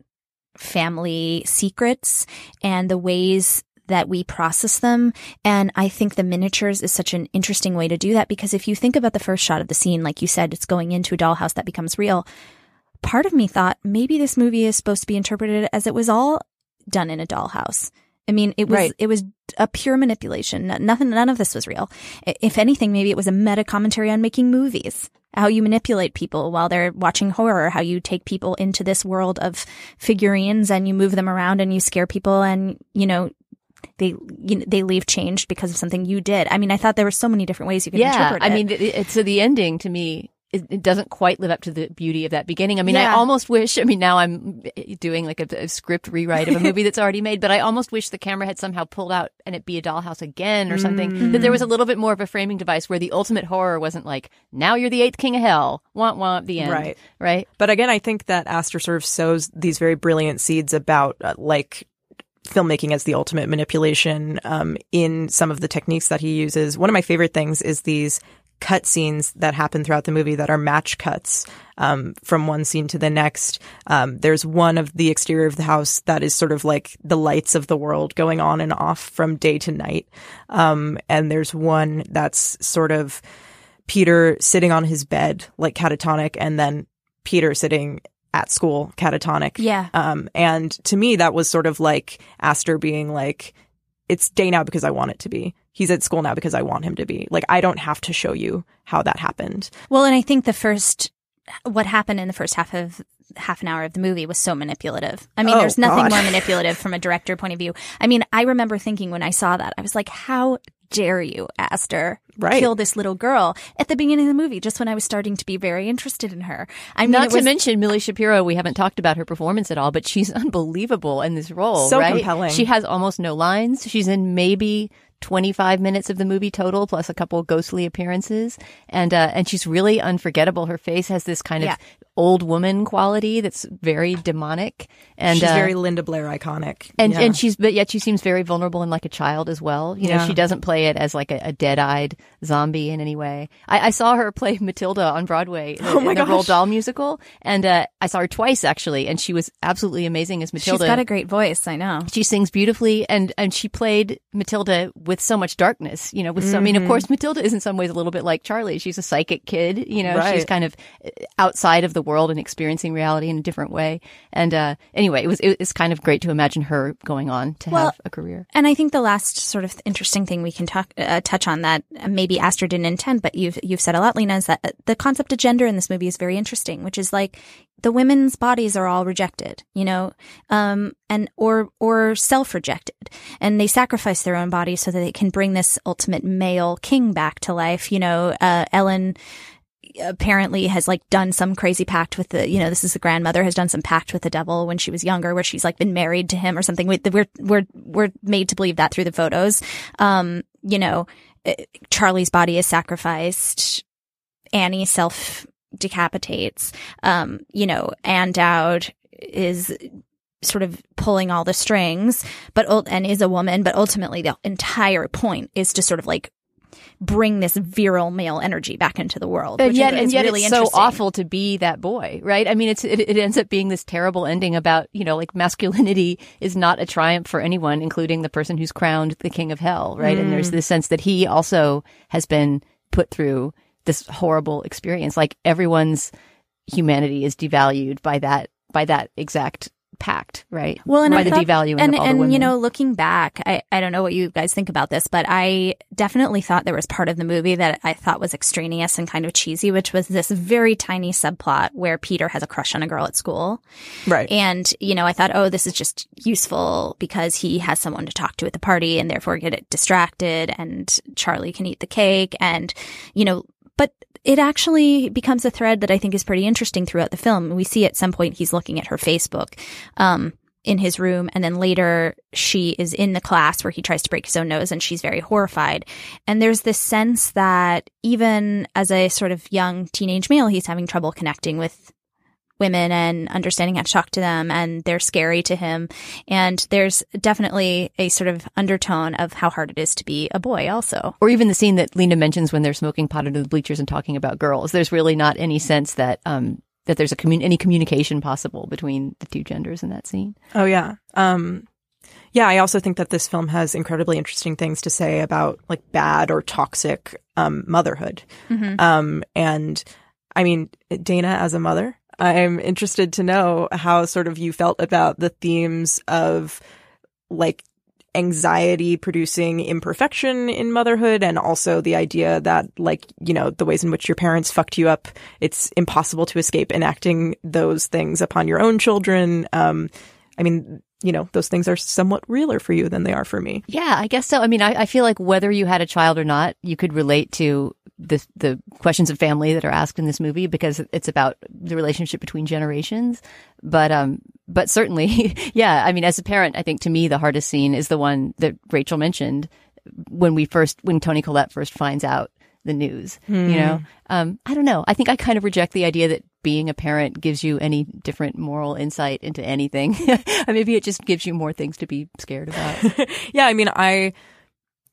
family secrets and the ways that we process them. And I think the miniatures is such an interesting way to do that, because if you think about the first shot of the scene, like you said, it's going into a dollhouse that becomes real. Part of me thought maybe this movie is supposed to be interpreted as it was all done in a dollhouse. I mean, it was Right. it was a pure manipulation. Nothing, none of this was real. If anything, maybe it was a meta commentary on making movies, how you manipulate people while they're watching horror, how you take people into this world of figurines and you move them around and you scare people, and you know they you know, they leave changed because of something you did. I mean, I thought there were so many different ways you could yeah, interpret it. I mean, it, it, so the ending to me, it, it doesn't quite live up to the beauty of that beginning. I mean, Yeah. I almost wish, I mean, now I'm doing like a, a script rewrite of a movie that's already made, but I almost wish the camera had somehow pulled out and it be a dollhouse again or something, Mm. that there was a little bit more of a framing device where the ultimate horror wasn't like, now you're the eighth king of hell, womp womp, the end. Right. Right. But again, I think that Aster sort of sows these very brilliant seeds about, uh, like, filmmaking as the ultimate manipulation um, in some of the techniques that he uses. One of my favorite things is these cut scenes that happen throughout the movie that are match cuts um, from one scene to the next. Um, there's one of the exterior of the house that is sort of like the lights of the world going on and off from day to night. Um, and there's one that's sort of Peter sitting on his bed, like catatonic, and then Peter sitting at school, catatonic. Yeah. Um, and to me, that was sort of like Aster being like, it's day now because I want it to be. He's at school now because I want him to be. Like, I don't have to show you how that happened. Well, and I think the first, what happened in the first half of half an hour of the movie was so manipulative. I mean, Oh, there's nothing God. more manipulative from a director point of view. I mean, I remember thinking when I saw that, I was like, how dare you, Aster, Right. kill this little girl at the beginning of the movie, just when I was starting to be very interested in her. I mean, Not it to was, mention Millie Shapiro. We haven't talked about her performance at all, but she's unbelievable in this role. So right? compelling. She has almost no lines. She's in maybe twenty-five minutes of the movie total, plus a couple ghostly appearances, and uh, and she's really unforgettable. Her face has this kind of Yeah. old woman quality that's very demonic, and She's uh, very Linda Blair iconic. And Yeah. and she's but yet she seems very vulnerable and like a child as well. You know, Yeah. she doesn't play it as like a, a dead-eyed zombie in any way. I, I saw her play Matilda on Broadway in, Oh my in the Roald gosh. Dahl musical, and uh, I saw her twice actually, and she was absolutely amazing as Matilda. she's got a great voice, I know. She sings beautifully, and and she played Matilda with so much darkness. You know, with so, I mean, of course, Matilda is in some ways a little bit like Charlie. She's a psychic kid. You know, Right. she's kind of outside of the world and experiencing reality in a different way. And uh, anyway, it was it, it's kind of great to imagine her going on to Well, have a career. And I think the last sort of interesting thing we can talk, uh, touch on that maybe Aster didn't intend, but you've you've said a lot, Lena, is that the concept of gender in this movie is very interesting, which is like the women's bodies are all rejected, you know, um, and or or self-rejected, and they sacrifice their own bodies so that they can bring this ultimate male king back to life. You know, uh, Ellen apparently has like done some crazy pact with the, you know, this is the grandmother has done some pact with the devil when she was younger, where she's like been married to him or something. We- We're we're we're made to believe that through the photos. Um, you know, uh, Charlie's body is sacrificed. Annie self decapitates. Um, you know, Anne Dowd is sort of pulling all the strings, but ul- and is a woman, but ultimately the entire point is to sort of like bring this virile male energy back into the world. And which yet, is, and is yet really it's so interesting. awful to be that boy, right? I mean, it's it, it ends up being this terrible ending about, you know, like masculinity is not a triumph for anyone, including the person who's crowned the king of hell, right? Mm. And there's this sense that he also has been put through this horrible experience. Like everyone's humanity is devalued by that by that exact pact, right? Well, and by I the thought- devaluing and, of all and, the women. you know, looking back, I, I don't know what you guys think about this, but I definitely thought there was part of the movie that I thought was extraneous and kind of cheesy, which was this very tiny subplot where Peter has a crush on a girl at school. Right. And, you know, I thought, oh, this is just useful because he has someone to talk to at the party and therefore get it distracted and Charlie can eat the cake and, you know, but it actually becomes a thread that I think is pretty interesting throughout the film. We see at some point he's looking at her Facebook um, in his room, and then later she is in the class where he tries to break his own nose, and she's very horrified. And there's this sense that even as a sort of young teenage male, he's having trouble connecting with women and understanding how to talk to them, and they're scary to him. And there's definitely a sort of undertone of how hard it is to be a boy also. Or even the scene that Lena mentions when they're smoking pot under the bleachers and talking about girls. There's really not any sense that um, that there's a commun- any communication possible between the two genders in that scene. Oh, yeah. Um, yeah, I also think that this film has incredibly interesting things to say about like bad or toxic um, motherhood. Mm-hmm. Um, and I mean, Dana, as a mother, I'm interested to know how sort of you felt about the themes of like anxiety producing imperfection in motherhood, and also the idea that like, you know, the ways in which your parents fucked you up, it's impossible to escape enacting those things upon your own children. Um, I mean, you know, those things are somewhat realer for you than they are for me. Yeah, I guess so. I mean, I, I feel like whether you had a child or not, you could relate to the the questions of family that are asked in this movie because it's about the relationship between generations. But um, but certainly, yeah. I mean, as a parent, I think to me the hardest scene is the one that Rachel mentioned when we first when Toni Collette first finds out the news. Hmm. You know, um, I don't know. I think I kind of reject the idea that being a parent gives you any different moral insight into anything. Maybe it just gives you more things to be scared about. Yeah, I mean, I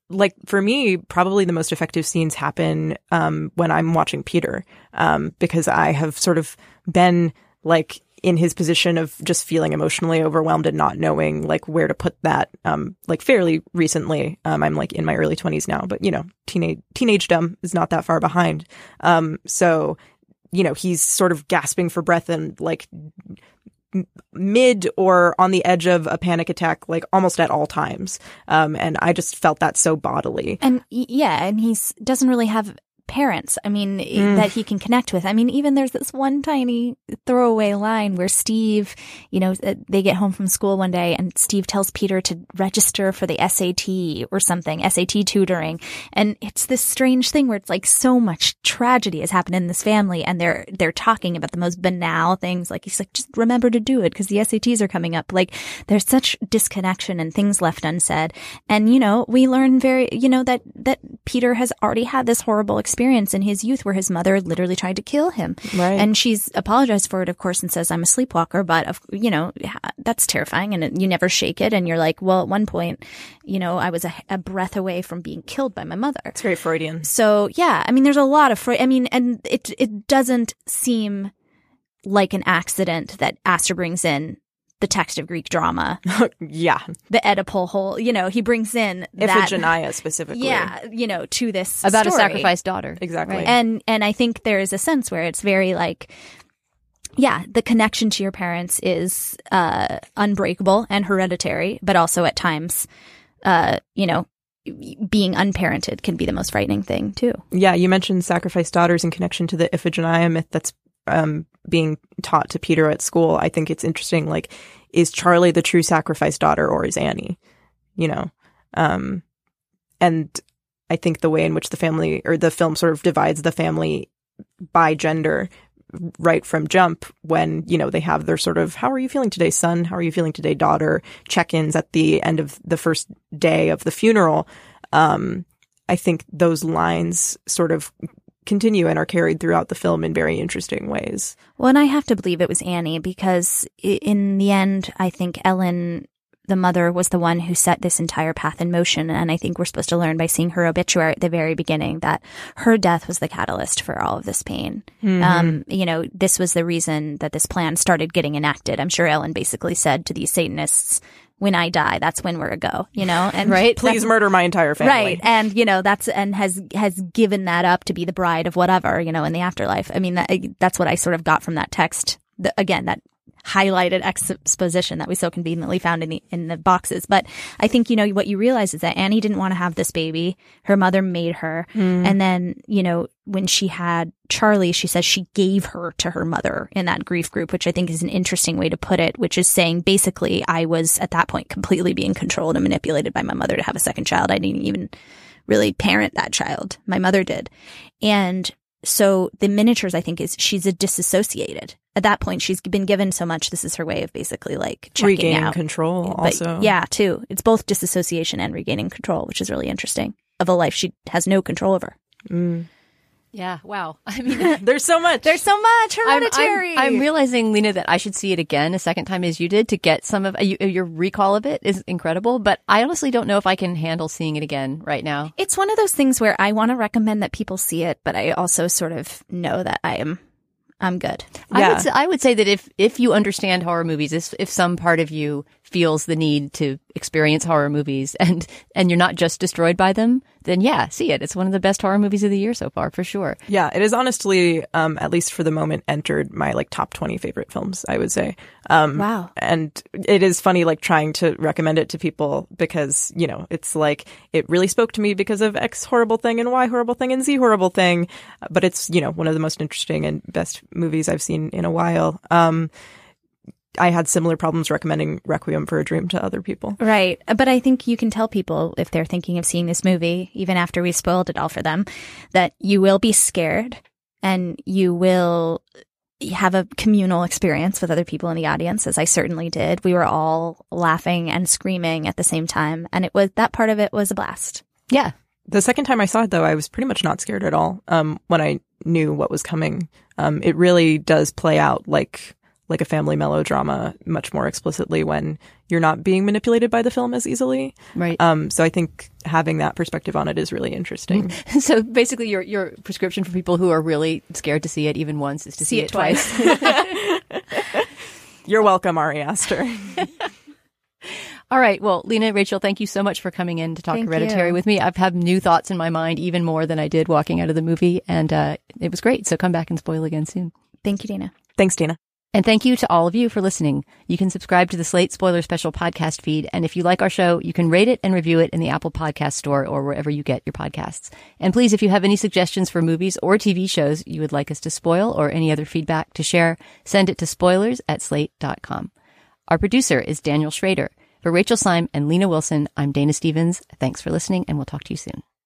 like for me, probably the most effective scenes happen um, when I'm watching Peter, um, because I have sort of been like in his position of just feeling emotionally overwhelmed and not knowing like where to put that, um, like fairly recently. Um, I'm like in my early twenties now, but you know, teenage, teenagedom is not that far behind. Um, so, you know, he's sort of gasping for breath and like m- mid or on the edge of a panic attack, like almost at all times. Um, and I just felt that so bodily. And yeah, and he's doesn't really have parents, I mean, mm. that he can connect with. I mean, even there's this one tiny throwaway line where Steve, you know, they get home from school one day and Steve tells Peter to register for the S A T or something, S A T tutoring. And it's this strange thing where it's like so much tragedy has happened in this family and they're, they're talking about the most banal things. Like he's like, just remember to do it because the S A Ts are coming up. Like there's such disconnection and things left unsaid. And, you know, we learn very, you know, that, that Peter has already had this horrible experience experience in his youth where his mother literally tried to kill him. Right. And she's apologized for it, of course, and says, I'm a sleepwalker, but, of, you know, that's terrifying. And it, you never shake it. And you're like, well, at one point, you know, I was a, a breath away from being killed by my mother. It's very Freudian. So, yeah, I mean, there's a lot of Freud. I mean, and it it doesn't seem like an accident that Aster brings in the text of Greek drama. Yeah. The Oedipal whole, you know, he brings in that. Iphigenia specifically. Yeah, you know, to this About story. a sacrificed daughter. Exactly. Right. And, and I think there is a sense where it's very like, yeah, the connection to your parents is uh, unbreakable and hereditary, but also at times, uh, you know, being unparented can be the most frightening thing too. Yeah, you mentioned sacrificed daughters in connection to the Iphigenia myth that's um, being taught to Peter at school. I think it's interesting, like, is Charlie the true sacrificed daughter or is Annie? You know? Um, and I think the way in which the family or the film sort of divides the family by gender right from jump when, you know, they have their sort of, how are you feeling today, son? How are you feeling today, daughter? Check-ins at the end of the first day of the funeral. Um, I think those lines sort of continue and are carried throughout the film in very interesting ways. Well, and I have to believe it was Annie because in the end, I think Ellen, the mother, was the one who set this entire path in motion. And I think we're supposed to learn by seeing her obituary at the very beginning that her death was the catalyst for all of this pain. Mm-hmm. Um, you know, this was the reason that this plan started getting enacted. I'm sure Ellen basically said to these Satanists, when I die, that's when we're a go, you know, and right. Please murder my entire family. Right. And, you know, that's, and has, has given that up to be the bride of whatever, you know, in the afterlife. I mean, that, that's what I sort of got from that text. The, again, that highlighted exposition that we so conveniently found in the, in the boxes. But I think, you know, what you realize is that Annie didn't want to have this baby. Her mother made her. Mm. And then, you know, when she had Charlie, she says she gave her to her mother in that grief group, which I think is an interesting way to put it, which is saying basically I was at that point completely being controlled and manipulated by my mother to have a second child. I didn't even really parent that child. My mother did. And so the miniatures, I think, is she's a disassociated. At that point, she's been given so much. This is her way of basically like checking regaining out. control. But, also, yeah, too. It's both disassociation and regaining control, which is really interesting of a life she has no control over. Mm. Yeah. Wow. I mean, there's so much. There's so much. Hereditary. I'm, I'm, I'm realizing, Lena, that I should see it again a second time as you did to get some of uh, you, your recall of it is incredible. But I honestly don't know if I can handle seeing it again right now. It's one of those things where I want to recommend that people see it, but I also sort of know that I am. I'm good. I Yeah. would say, I would say that if, if you understand horror movies, if, if some part of you feels the need to experience horror movies and, and you're not just destroyed by them, then yeah, see it. It's one of the best horror movies of the year so far, for sure. Yeah, it is honestly, um, at least for the moment, entered my like top twenty favorite films, I would say. Um, wow. And it is funny, like trying to recommend it to people because, you know, it's like, it really spoke to me because of X horrible thing and Y horrible thing and Z horrible thing. But it's, you know, one of the most interesting and best movies I've seen in a while. Um, I had similar problems recommending Requiem for a Dream to other people. Right. But I think you can tell people if they're thinking of seeing this movie, even after we spoiled it all for them, that you will be scared and you will have a communal experience with other people in the audience, as I certainly did. We were all laughing and screaming at the same time. And it was, that part of it was a blast. Yeah. The second time I saw it, though, I was pretty much not scared at all. Um, when I knew what was coming, um, it really does play out like like a family melodrama much more explicitly when you're not being manipulated by the film as easily. Right. Um, so I think having that perspective on it is really interesting. So basically your your prescription for people who are really scared to see it even once is to see, see it twice. twice. You're welcome, Ari Aster. All right. Well, Lena, Rachel, thank you so much for coming in to talk Thank Hereditary you. with me. I've had new thoughts in my mind, even more than I did walking out of the movie. And uh, it was great. So come back and spoil again soon. Thank you, Dana. Thanks, Dana. And thank you to all of you for listening. You can subscribe to the Slate Spoiler Special podcast feed. And if you like our show, you can rate it and review it in the Apple Podcast Store or wherever you get your podcasts. And please, if you have any suggestions for movies or T V shows you would like us to spoil or any other feedback to share, send it to spoilers at slate dot com. Our producer is Daniel Schrader. For Rachel Syme and Lena Wilson, I'm Dana Stevens. Thanks for listening, and we'll talk to you soon.